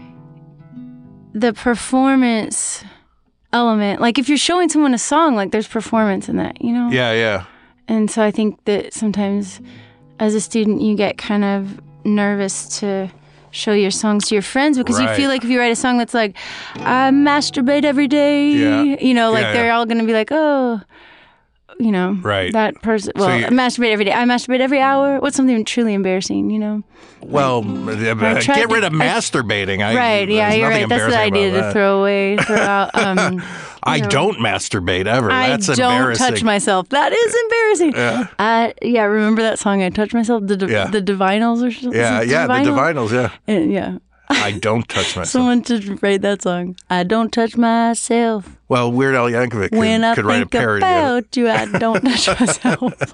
the performance element. Like if you're showing someone a song, like there's performance in that, you know? Yeah, yeah. And so I think that sometimes as a student you get kind of nervous to show your songs to your friends because you Right. feel like if you write a song that's like, I masturbate every day, Yeah. you know, like Yeah, they're yeah. all going to be like, oh, you know, Right. that person, well, you- I masturbate every day. I masturbate every hour. What's something truly embarrassing, you know? Well, I tried get rid to- of I- masturbating. I, right. Yeah, there's you're nothing right. That's the embarrassing idea about to that. throw away, throw out. Um, I know. don't masturbate ever. I That's don't embarrassing. touch myself. That is embarrassing. Yeah. Uh, yeah, remember that song, I Touch Myself? The, Di- Yeah. the Divinals or something? Yeah, yeah, the Divinals, yeah. And, yeah. I don't touch myself. Someone to write that song. I don't touch myself. Well, Weird Al Yankovic could, When I could write a think parody of it. about you, I don't touch myself.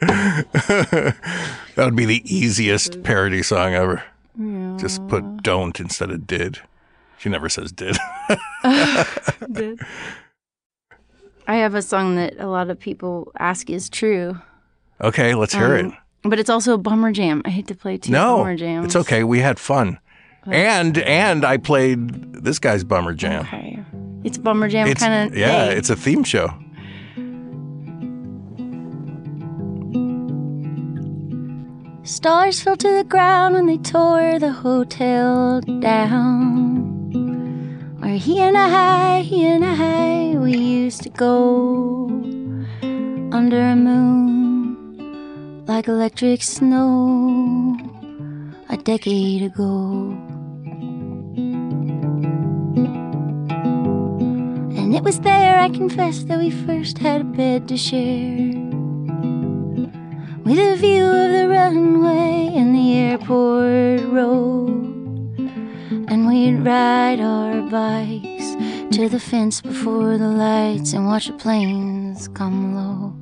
That would be the easiest parody song ever. Just put don't instead of did. She never says did. Did. I have a song that a lot of people ask is true. Okay, let's hear Um, it. But it's also a bummer jam. I hate to play two No, bummer jams. it's okay. We had fun. And and I played this guy's Bummer Jam. Okay. It's bummer jam It's kind of yeah, it's a theme show. Stars fell to the ground when they tore the hotel down. Where he and I, he and I, we used to go under a moon like electric snow a decade ago. And it was there, I confess, that we first had a bed to share, with a view of the runway and the airport road. And we'd ride our bikes to the fence before the lights and watch the planes come low.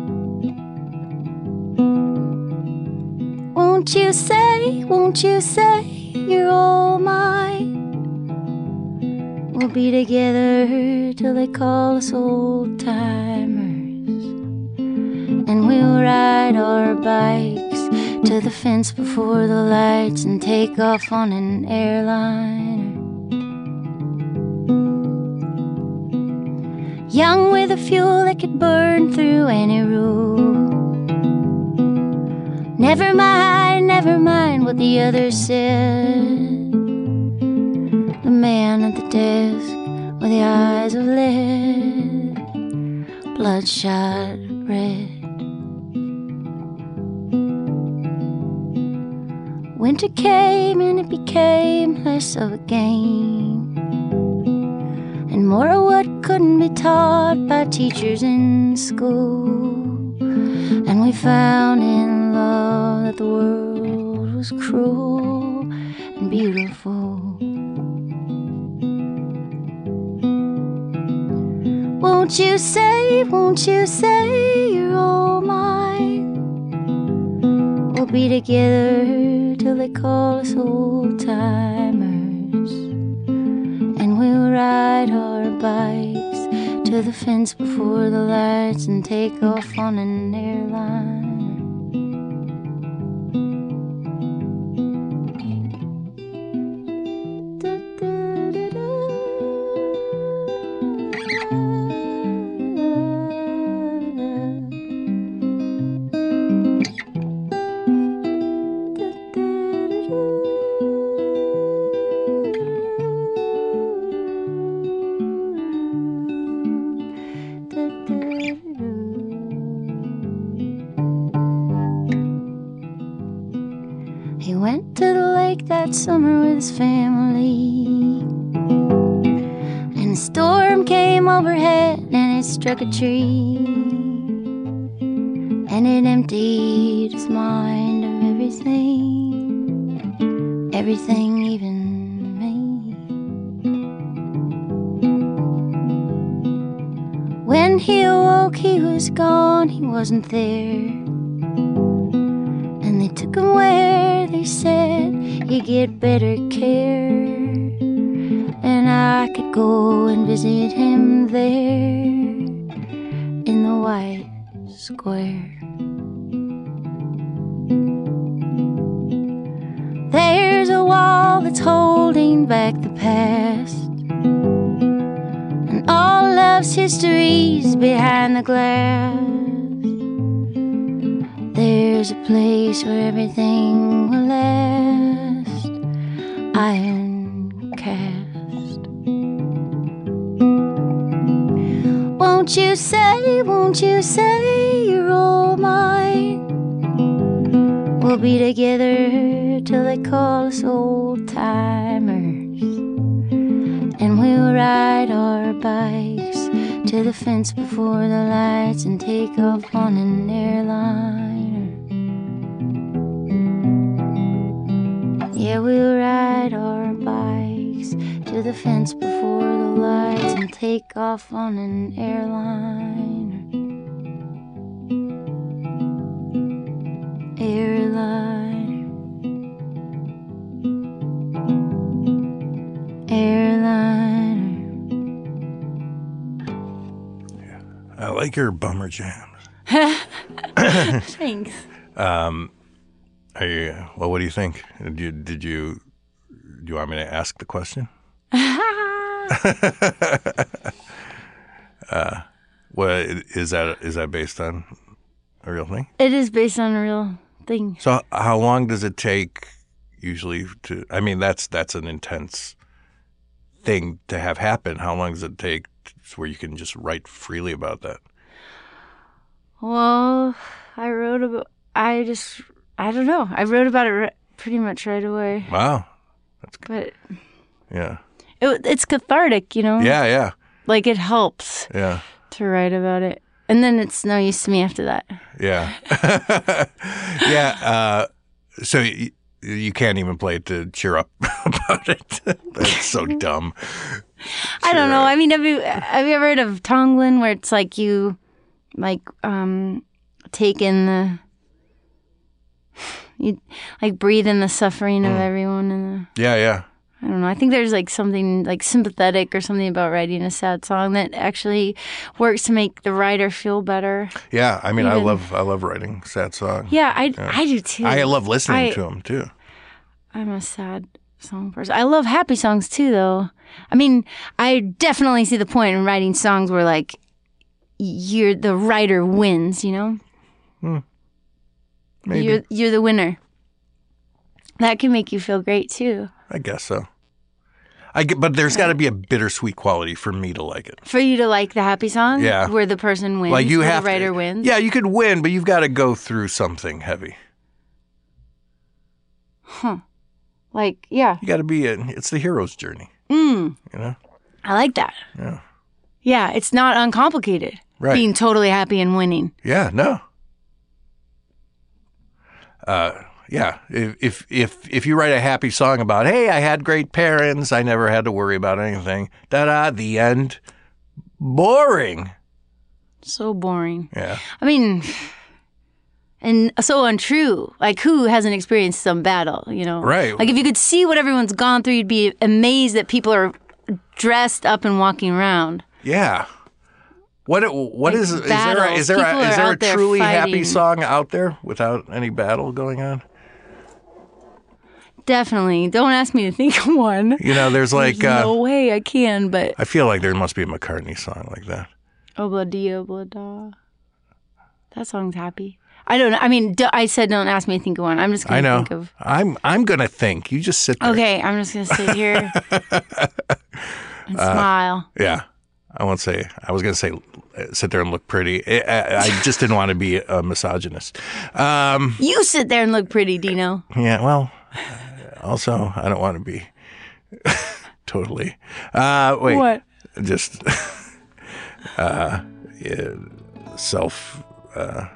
Won't you say, won't you say you're all mine? We'll be together till they call us old timers. And we'll ride our bikes to the fence before the lights and take off on an airliner. Young with a fuel that could burn through any rule. Never mind, never mind what the others said. The man at the desk with the eyes of lead, bloodshot red. Winter came and it became less of a game, and more of what couldn't be taught by teachers in school. And we found in love that the world was cruel and beautiful. Won't you say, won't you say you're all mine? We'll be together till they call us old timers. And we'll ride our bikes to the fence before the lights and take off on an airline. that summer with his family. And a storm came overhead and it struck a tree. And it emptied his mind of everything, everything, even me. When he awoke, he was gone, he wasn't there. And they took him where they said he'd get better care. And I could go and visit him there in the white square. There's a wall that's holding back the past, and all love's history's behind the glass. There's a place where everything will last, iron cast. Won't you say, won't you say you're all mine? We'll be together till they call us old timers. And we'll ride our bikes to the fence before the lights and take off on an airliner. Yeah, we'll ride our bikes to the fence before the lights and take off on an airliner. Airliner. Airliner. I like your bummer jams. Thanks. Um, are you, well, what do you think? Did you, did you, do you want me to ask the question? uh, what is that? Is that based on a real thing? It is based on a real thing. So how long does it take usually to, I mean, that's, that's an intense thing to have happen. How long does it take where you can just write freely about that? Well, I wrote about, I just, I don't know. I wrote about it re- pretty much right away. Wow. That's good. But Yeah. it, it's cathartic, you know? Yeah, yeah. Like it helps Yeah. to write about it. And then it's no use to me after that. Yeah. yeah. Uh, so you, you can't even play it to cheer up about it. That's so dumb. I don't Cheer know. up. I mean, have you have you ever heard of Tonglen, where it's like you, like, um, take in the, you like breathe in the suffering of Mm. everyone, and the, Yeah, yeah. I don't know. I think there's like something like sympathetic or something about writing a sad song that actually works to make the writer feel better. Yeah, I mean, I Even- love I love writing sad songs. Yeah, I I do too. I love listening I- to them too. I'm a sad song person. I love happy songs too, though. I mean, I definitely see the point in writing songs where like you're the writer wins. You know, Maybe. you're you're the winner. That can make you feel great too. I guess so. I get, but there's got to be a bittersweet quality for me to like it. For you to like the happy song, Yeah. where the person wins, Like you where have the writer to, wins. Yeah, you could win, but you've got to go through something heavy. Huh. Like, yeah. You got to be a, it's the hero's journey, Mm. you know? I like that. Yeah. Yeah, it's not uncomplicated. Right. Being totally happy and winning. Yeah, no. Uh, yeah. If, if if if you write a happy song about, hey, I had great parents, I never had to worry about anything, da-da, the end, boring. So boring. Yeah. I mean, and so untrue. Like, who hasn't experienced some battle, you know? Right. Like, if you could see what everyone's gone through, you'd be amazed that people are dressed up and walking around. Yeah. What what Like is is there a, battles. is there a, People is are there a out there truly happy fighting. song out there without any battle going on? Definitely. Don't ask me to think of one. You know, there's like There's uh, no way I can, but I feel like there must be a McCartney song like that. Obladi Oblada. That song's happy. I don't know. I mean, d- I said don't ask me to think of one. I'm just I going to know. think of. I'm I'm gonna think. You just sit there. Okay, I'm just going to sit here and smile. Yeah. I won't say. I was gonna say, uh, sit there and look pretty. I, I, I just didn't want to be a misogynist. Um, You sit there and look pretty, Dino. yeah. Well, also, I don't want to be totally. Uh, wait. What? Just uh, yeah, self. Uh,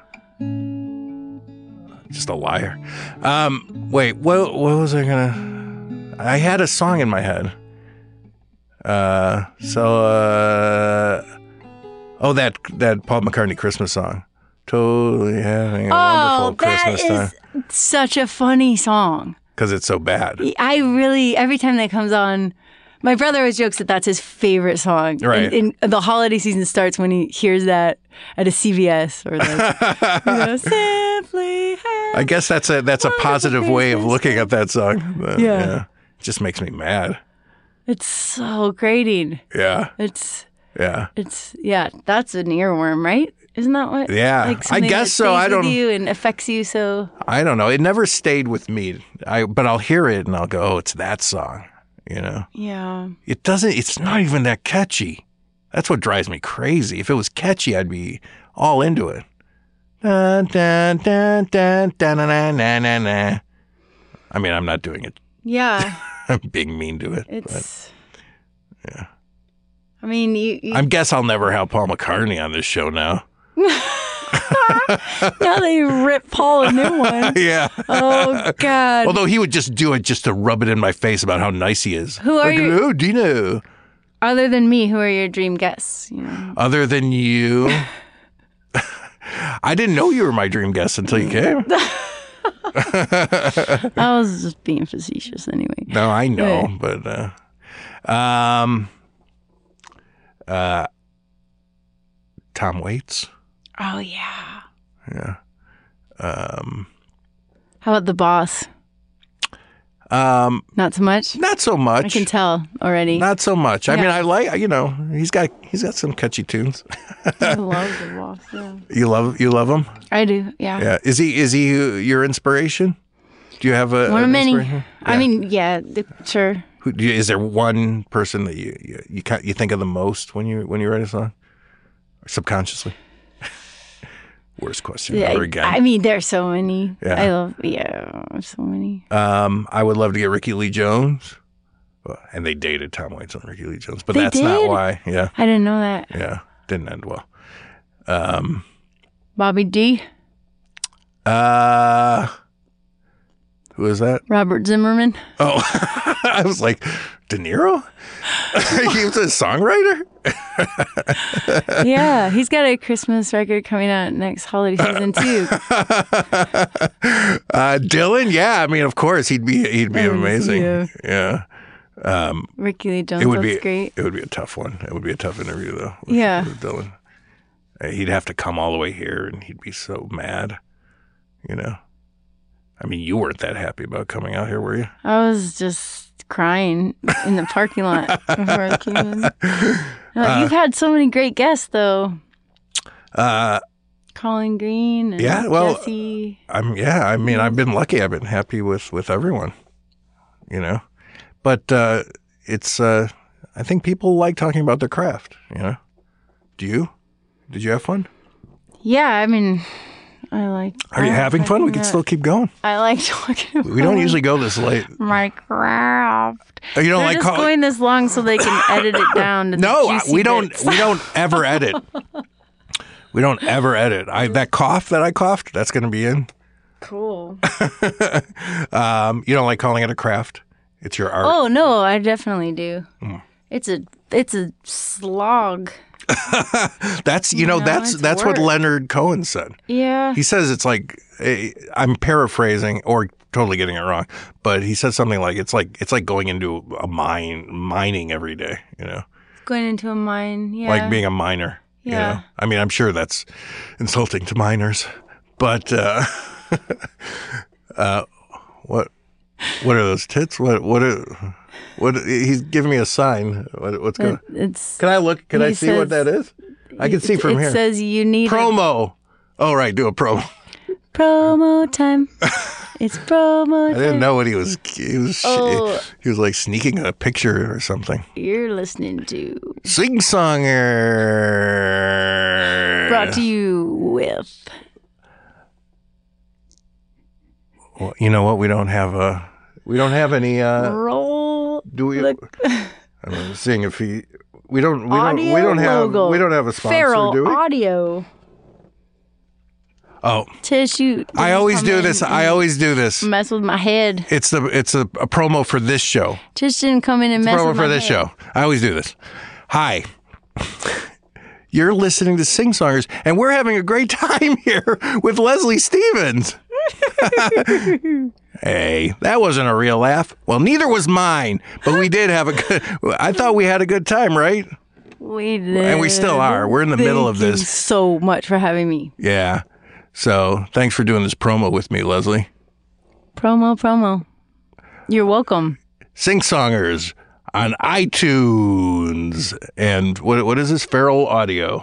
just a liar. Um, wait. What? What was I gonna? I had a song in my head. Uh, so. Uh, oh, that that Paul McCartney Christmas song. Totally having a Oh, wonderful that Christmas time. is such a funny song. Because it's so bad. I really, every time that comes on, my brother always jokes that that's his favorite song. Right. And, and the holiday season starts when he hears that at a C V S or like, you know, simply have I guess that's a that's a Wonderful positive way of Christmas. looking at that song. But, Yeah. It just makes me mad. It's so grating. Yeah. It's, Yeah. it's, yeah, that's an earworm, right? Isn't that what? Yeah, Like I something guess that so. stays I with don't- you and affects you so. I don't know. It never stayed with me. I but I'll hear it and I'll go, "Oh, it's that song." You know. Yeah. It doesn't it's not even that catchy. That's what drives me crazy. If it was catchy, I'd be all into it. Dun, dun, dun, dun, dun, na, na, na, na, na. I mean, I'm not doing it. Yeah. I'm being mean to it. but It's. Yeah. I mean, you. you I guess I'll never have Paul McCartney on this show now. now they rip Paul a new one. Yeah. Oh God. Although he would just do it just to rub it in my face about how nice he is. Who are like, you- "Hello, Dino." Other than me, who are your dream guests? You know. Other than you, I didn't know you were my dream guest until you came. I was just being facetious anyway. No, I know, Yeah. but uh, um, uh, Tom Waits. Oh yeah. Yeah. Um, How about the boss? um, Not so much. not so much. I can tell already. Not so much. I Yeah. mean, I like you know he's got he's got some catchy tunes. I love the boss. Yeah. You love you love him. I do. Yeah. Yeah. Is he is he your inspiration? Do you have a One of an many. inspiration? I Yeah. mean, yeah, the, sure. Who, do you, is there one person that you you you, ca- you think of the most when you when you write a song, or subconsciously? Worst question Yeah, ever again. I mean, there's so many. Yeah. I love. Yeah, so many. um, I would love to get Ricky Lee Jones, Well, and they dated Tom Waits and Ricky Lee Jones, but They that's not did? why. Yeah, I didn't know that. yeah, didn't end well. Um, Bobby D. uh, who is that? Robert Zimmerman. Oh, I was like, De Niro. He was a songwriter. Yeah, he's got a Christmas record coming out next holiday season too. Uh, Dylan, yeah, I mean, of course, he'd be he'd be Um, amazing. yeah. Yeah, um, Ricky Lee Jones. it would That's be great. It would be a tough one. It would be a tough interview though. with- Yeah. with Dylan. Uh, He'd have to come all the way here, and he'd be so mad. You know, I mean, you weren't that happy about coming out here, were you? I was just crying in the parking lot before I came in. No, you've had so many great guests though. Uh, Colin Green and Yeah, well, Jesse. I'm yeah. I mean, I've been lucky. I've been happy with with everyone. You know, but uh, it's. Uh, I think people like talking about their craft. You know, do you? Did you have fun? Yeah, I mean, I like. Are you I like having fun? We talking can about- still keep going. I like talking about We don't usually go this late. my craft. Oh, you don't They're like just call- going this long so they can edit it down to the No, juicy we don't. bits. We don't ever edit. We don't ever edit. I that cough that I coughed, that's going to be in. Cool. Um, you don't like calling it a craft? It's your art. Oh no, I definitely do. Hmm. It's a it's a slog. that's you know no, that's it's that's what work. Leonard Cohen said. Yeah. He says it's like eh, I'm paraphrasing or totally getting it wrong, but he said something like it's like it's like going into a mine mining every day. You know, Going into a mine. Yeah. like being a miner. You Yeah. know? I mean, I'm sure that's insulting to miners, but uh, uh, what what are those tits? What what are, what? He's giving me a sign. What, what's going? It- it's Can I look? Can I he see what says- that is? I can see it, from it here. says you need a Promo. Oh right, do a promo. promo time. It's promo I time. didn't know what he was. He was. Oh. He was like sneaking a picture or something. You're listening to Sing songer. brought to you with Well, you know what? We don't have a. We don't have any. Uh, Roll. do we? the I'm seeing if he. We don't. We don't. audio We don't have. logo. We don't have a sponsor, Feral do we? Audio. Oh, Tissue. I always do this. I always do this. Mess with my head. It's the. It's a, a promo for this show. Tish didn't come in and mess Promo with for my this head. show. I always do this. Hi. You're listening to Sing Songers, and we're having a great time here with Leslie Stevens. Hey, that wasn't a real laugh. Well, neither was mine, but we did have a good. I thought we had a good time, right? We did. And we still are. We're in the Thank middle of you this. so much for having me. Yeah. So thanks for doing this promo with me, Leslie. Promo, promo. You're welcome. Sing Songers on iTunes and what what is this? Feral Audio.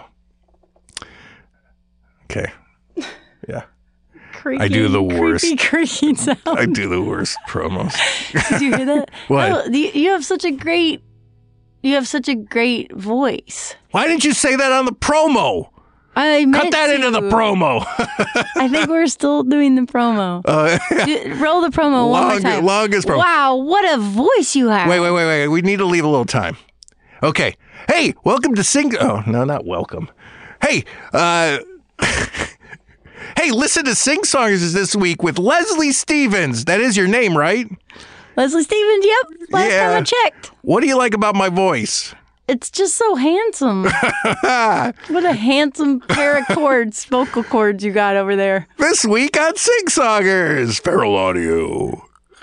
Okay. Yeah. Creaky, I do the worst. Creepy, creaky sound. I do the worst promos. Did you hear that? What? Oh, you, you have such a great, you have such a great voice. Why didn't you say that on the promo? I Cut meant that to. into the promo. I think we're still doing the promo. Uh, Do- Roll the promo one more long, time. longest promo. Wow, what a voice you have. Wait, wait, wait, wait. We need to leave a little time. Okay. Hey, welcome to Sing. Oh, no, not welcome. Hey, uh, hey, listen to Sing Songers this week with Leslie Stevens. That is your name, right? Leslie Stevens, yep. Last Yeah. time I checked. What do you like about my voice? It's just so handsome. What a handsome pair of chords, vocal cords you got over there. This week on Sing Songers, Feral Audio.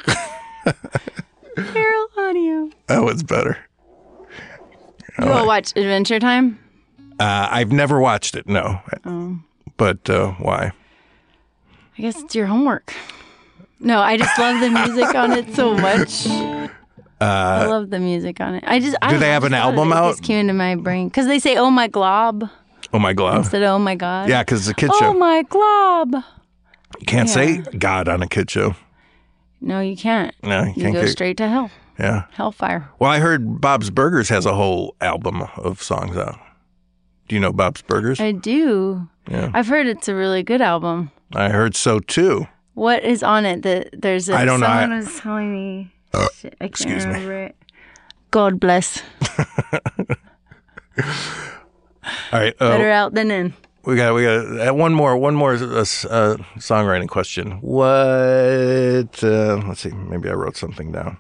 Feral Audio. That was better. You all watch Adventure Time? Uh, I've never watched it, no. Oh. But uh, why? I guess it's your homework. No, I just love the music on it so much. I love the music on it. I just I Do don't they know, have I an just thought album it, out? It just came into my brain because they say "Oh my glob" Oh, my God. instead of "Oh my god." Yeah, because it's a kid Oh show. my glob. You can't yeah. say God on a kid show. No, you can't. No, you You can't go get- straight to hell, Yeah. hellfire. Well, I heard Bob's Burgers has a whole album of songs out. Do you know Bob's Burgers? I do. Yeah. I've heard it's a really good album. I heard so too. What is on it? That there's a, I don't know. someone I- was telling me. Shit, I can't excuse me. remember it. God bless. All right. Uh, Better out than in. we got we got uh, one more one more uh, s- uh, songwriting question. What? Uh, let's see. Maybe I wrote something down.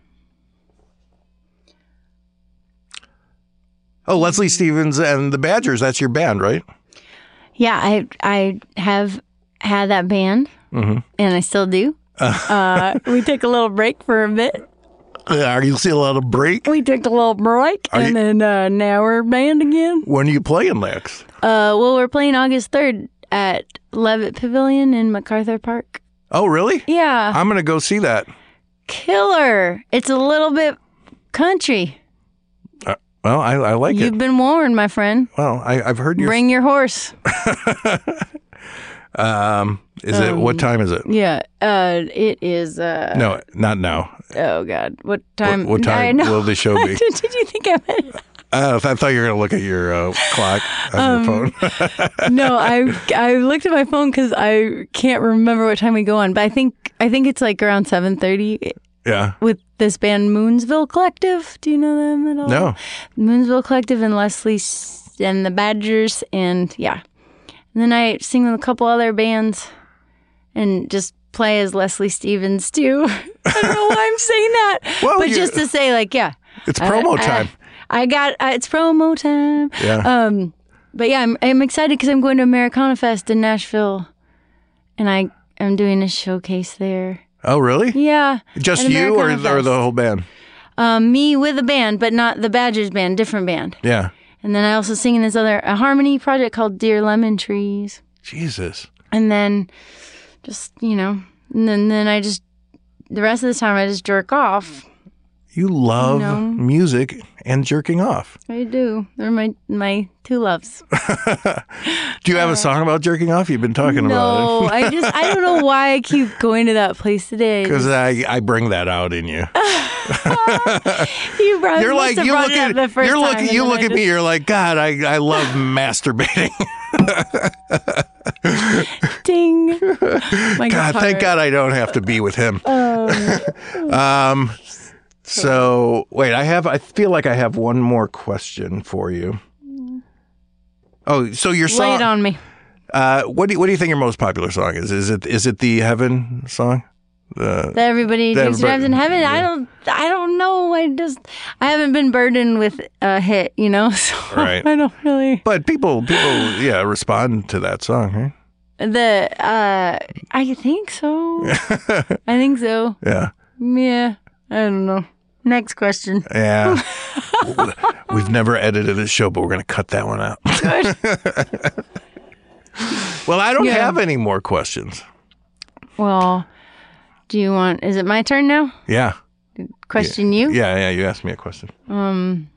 Oh, Leslie Stevens and the Badgers. That's your band, right? Yeah, I I have had that band, Mm-hmm. and I still do. Uh, we took a little break for a bit. Uh, Are you still on a break? We took a little break, Are and you- then uh, now we're band again. When are you playing, Lex? Uh, well, we're playing August third at Levitt Pavilion in MacArthur Park. Oh, really? Yeah, I'm gonna go see that. killer. It's a little bit country. Well, I, I like You've it. been warned, my friend. Well, I, I've heard you. Bring your horse. Um, is it what time is it? Yeah, uh, it is. Uh, No, not now. Oh God, what time? What, what I time know. will the show be? did, did you think I meant? Uh, I thought you were gonna look at your uh, clock on Um, your phone. No, I I looked at my phone because I can't remember what time we go on, but I think I think it's like around seven thirty Yeah. with this band Moonsville Collective. Do you know them at all? No. Moonsville Collective and Leslie S- and the Badgers, and yeah, and then I sing with a couple other bands, and just play as Leslie Stevens too. I don't know why I'm saying that, Well, but you- just to say, like, yeah, It's promo uh, time. I got uh, it's promo time. Yeah. Um, but yeah, I'm I'm excited because I'm going to Americana Fest in Nashville, and I am doing a showcase there. Oh, really? Yeah, Just at you or, Americana or the Fest. whole band? Um, me with a band, but not the Badgers band, different band. Yeah. And then I also sing in this other a harmony project called Dear Lemon Trees. Jesus. And then just you know, and then then I just the rest of the time I just jerk off. You love No. music and jerking off. I do. They're my my two loves. Do you have a song about jerking off? You've been talking Uh, No, about it. I just I don't know why I keep going to that place today. Because I, I bring that out in you. You brought, You're must like have you brought look it up at the first you're time, looking and you then look I at me. just- You're like, God, I I love masturbating. Ting. My God, guitar. thank God I don't have to be with him. Um, Um, so wait, I have. I feel like I have one more question for you. Oh, so your song. lay it on me. Uh, what do you, what do you think your most popular song is? Is it is it the Heaven song? The That everybody that drinks and everybody- drives in heaven. I yeah. don't. I don't know. I just. I haven't been burdened with a hit. You know. So Right. I don't really. But people people yeah respond to that song, right? The. Uh. I think so. I think so. Yeah, Yeah. I don't know. Next question. yeah. We've never edited a show, but we're gonna cut that one out. Well, I don't Yeah. have any more questions. Well, do you want? Is it my turn now? Yeah, Question you. yeah, yeah. You asked me a question. Um.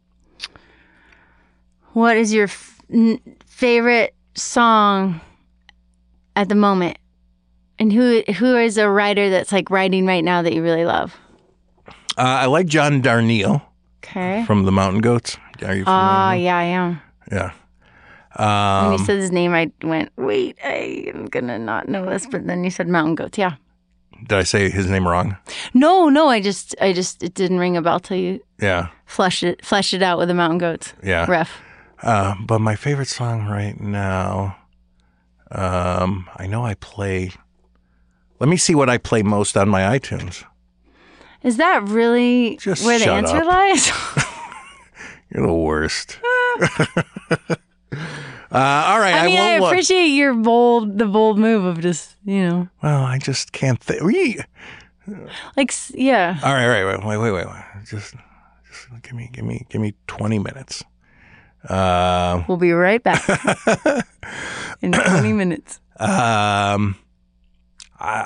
What is your f- n- favorite song at the moment? And who who is a writer that's like writing right now that you really love? Uh, I like John Darnielle Okay. from the Mountain Goats. Are you familiar? Ah, with him? yeah, I am. Yeah. When Um, you said his name, I went, wait, I am gonna not know this. But then you said Mountain Goats. Yeah. did I say his name wrong? No, no, I just, I just, it didn't ring a bell till you Yeah, flesh it, flesh it out with the Mountain Goats. yeah. Ref. Uh, but my favorite song right now, um, I know I play. Let me see what I play most on my iTunes. Is that really Just where the shut answer up. lies? You're the worst. uh, all right, I I, mean, I won't look. appreciate your bold, the bold move of just, you know, Well, I just can't think. We. like, s- yeah. All right, all right, wait, wait, wait, wait, wait. Just, just give me, give me, give me twenty minutes. Uh, We'll be right back in twenty minutes. um, I,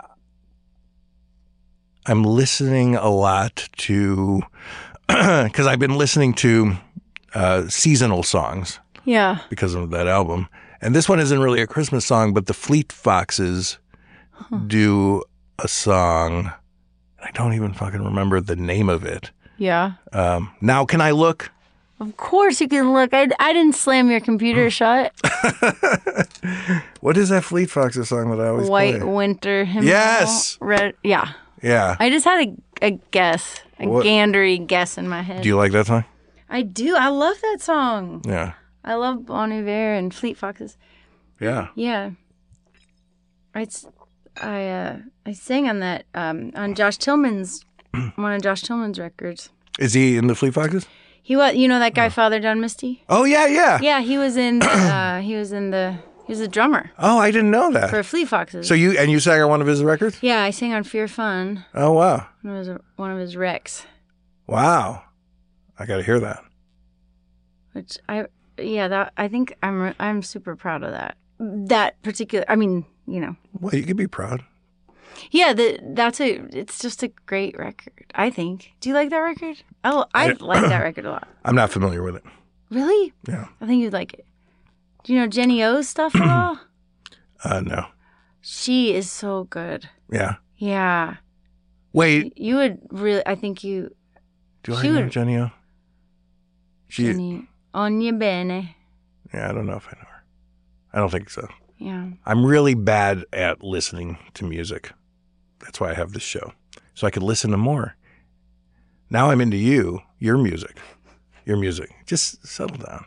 I'm listening a lot to, because I've been listening to uh, seasonal songs Yeah. because of that album. And this one isn't really a Christmas song, but the Fleet Foxes do a song. I don't even fucking remember the name of it. Yeah. Um, now, can I look? Of course you can look. I, I didn't slam your computer shut. What is that Fleet Foxes song that I always White play? Winter Hymnal. Yes. Red. Yeah. Yeah. I just had a, a guess, a What- gandery guess in my head. Do you like that song? I do. I love that song. Yeah. I love Bon Iver and Fleet Foxes. Yeah. Yeah. I, s- I, uh, I sang on that, um, on Josh Tillman's, one of Josh Tillman's records. Is he in the Fleet Foxes? He was, you know that guy, Father John Misty? Oh, yeah, yeah. Yeah, he was in, the, uh, he was in the, he was a drummer Oh, I didn't know that. for Fleet Foxes. So you, and you sang on one of his records? Yeah, I sang on Fear Fun. Oh, wow. It was a, one of his recs, Wow. I got to hear that. which I, yeah, that I think I'm, re- I'm super proud of that. That particular, I mean, you know, Well, you could be proud. yeah, the, that's a, it's just a great record, I think. Do you like that record? Oh, I I- like that record a lot. I'm not familiar with it. Really? Yeah. I think you'd like it. Do you know Jenny O's stuff at all? Uh, no. She is so good. Yeah. Yeah. Wait, You would really, I think you, do I she know would- Jenny O? She, Jenny, Ogni Bene. yeah, I don't know if I know her. I don't think so. Yeah. I'm really bad at listening to music. That's why I have this show. So I could listen to more. Now I'm into you, your music. Your music. Just settle down.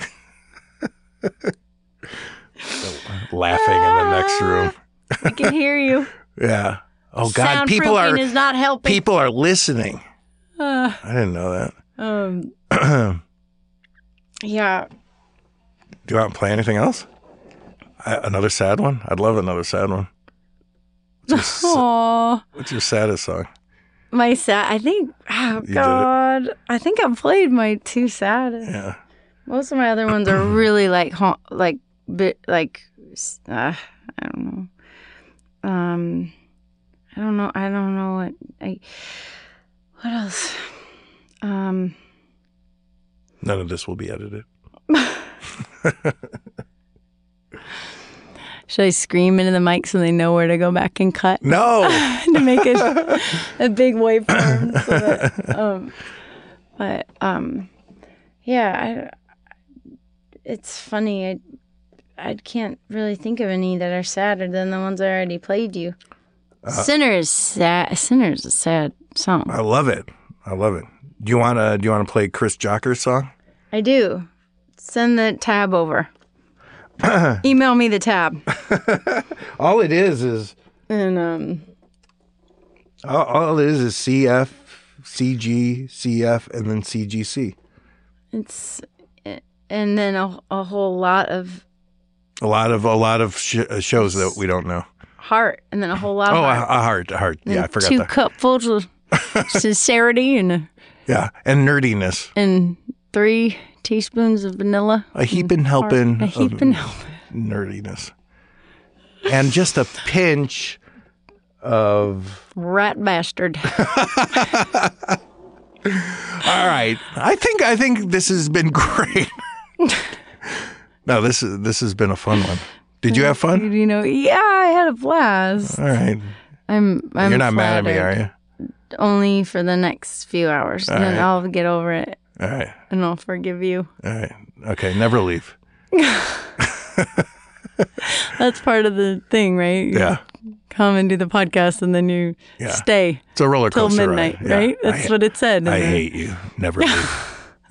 Laughing in the next room. I can hear you. Yeah. Oh God, people are Soundproofing is not helping. people are listening. Uh, I didn't know that. um, yeah. Do you want to play anything else? I, another sad one? I'd love another sad one. What's your, s- Aw. what's your saddest song? My sad, I think, oh did it. God. I think I've played my two saddest. Yeah. Most of my other ones are really like, ha- like, bit, like, s- uh, I don't know. Um, I don't know. I don't know what, I, what else? Um, None of this will be edited. should I scream into the mic so they know where to go back and cut? No. To make it a big waveform. So that, um, but um, yeah, I, it's funny. I, I can't really think of any that are sadder than the ones I already played you. Uh, Sinner is sad. Sinner is a sad song. I love it. I love it. Do you want to? Do you want to play Chris Jocker's song? I do. Send the tab over. Email me the tab. All it is is. And um. All, all it is is C F, C G, C F, and then C G C. It's and then a, a whole lot of. A lot of a lot of sh- shows that we don't know. Heart, and then a whole lot of oh, heart. a, a heart, a heart. And yeah, I forgot two that. Two cupfuls of sincerity and yeah, and nerdiness. And three teaspoons of vanilla. A heaping helping. A heaping helping. Nerdiness. And just a pinch of rat bastard. All right. I think I think this has been great. No, this is this has been a fun one. Did you have fun? You know, yeah, I had a blast. All right. I'm. I'm You're not flattered. mad at me, are you? Only for the next few hours, All and then right. I'll get over it. All right. And I'll forgive you. All right. Okay. Never leave. That's part of the thing, right? You Yeah. Come and do the podcast, and then you Yeah. stay It's a roller till coaster midnight, ride. Yeah. right? That's I, what it said. I in the- hate you. Never leave.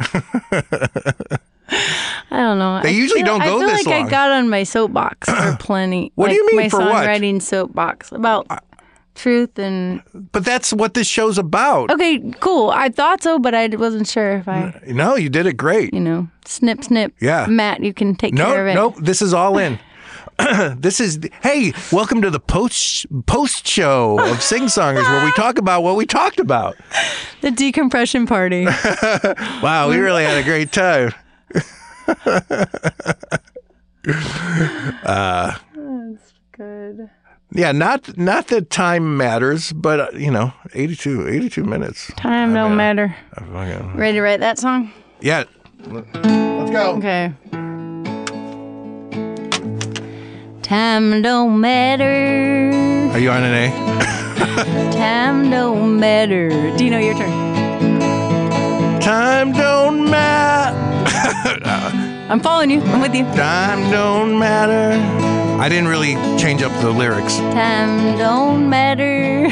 I don't know. They I usually feel- don't go I feel this like long. I got on my soapbox for plenty. What do like you mean, my for what? songwriting soapbox about truth and. But that's what this show's about. Okay, cool. I thought so, but I wasn't sure if I, No, you did it great. you know, snip, snip. Yeah. Matt, you can take No, care of it. no, this is all in. This is hey, welcome to the post post show of Sing Songers, where we talk about what we talked about. The decompression party. Wow, we really had a great time. uh, That's good. yeah, not not that time matters, but uh, you know, eighty-two, eighty-two minutes. Time don't mean, matter. I fucking- Ready to write that song? Yeah, let's go. Okay. Time don't matter. Are you on an A? Time don't matter. Do you know your turn? Time don't matter. I'm following you. I'm with you. Time don't matter. I didn't really change up the lyrics. Time don't matter.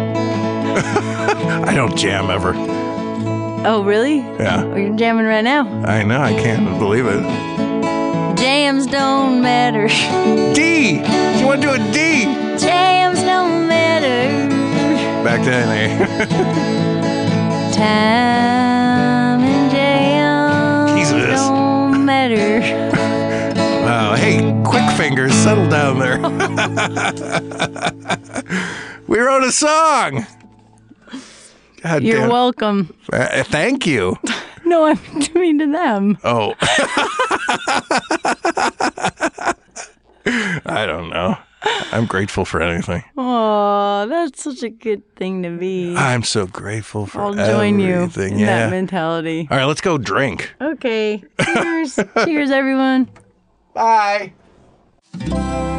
I don't jam ever. Oh, really? Yeah, Oh, you're jamming right now. I know. I can't believe it. Jams don't matter. D. You want to do a D? Jams don't matter. Back to an A. Time and jams Jesus. don't matter. Wow. Hey, quick fingers, settle down there. We wrote a song. God You're damn. welcome. Uh, thank you. No, I'm doing to them. Oh. I don't know. I'm grateful for anything. Oh, that's such a good thing to be. I'm so grateful for I'll join you everything. in Yeah. that mentality. All right, let's go drink. Okay. Cheers. Cheers, everyone. Bye.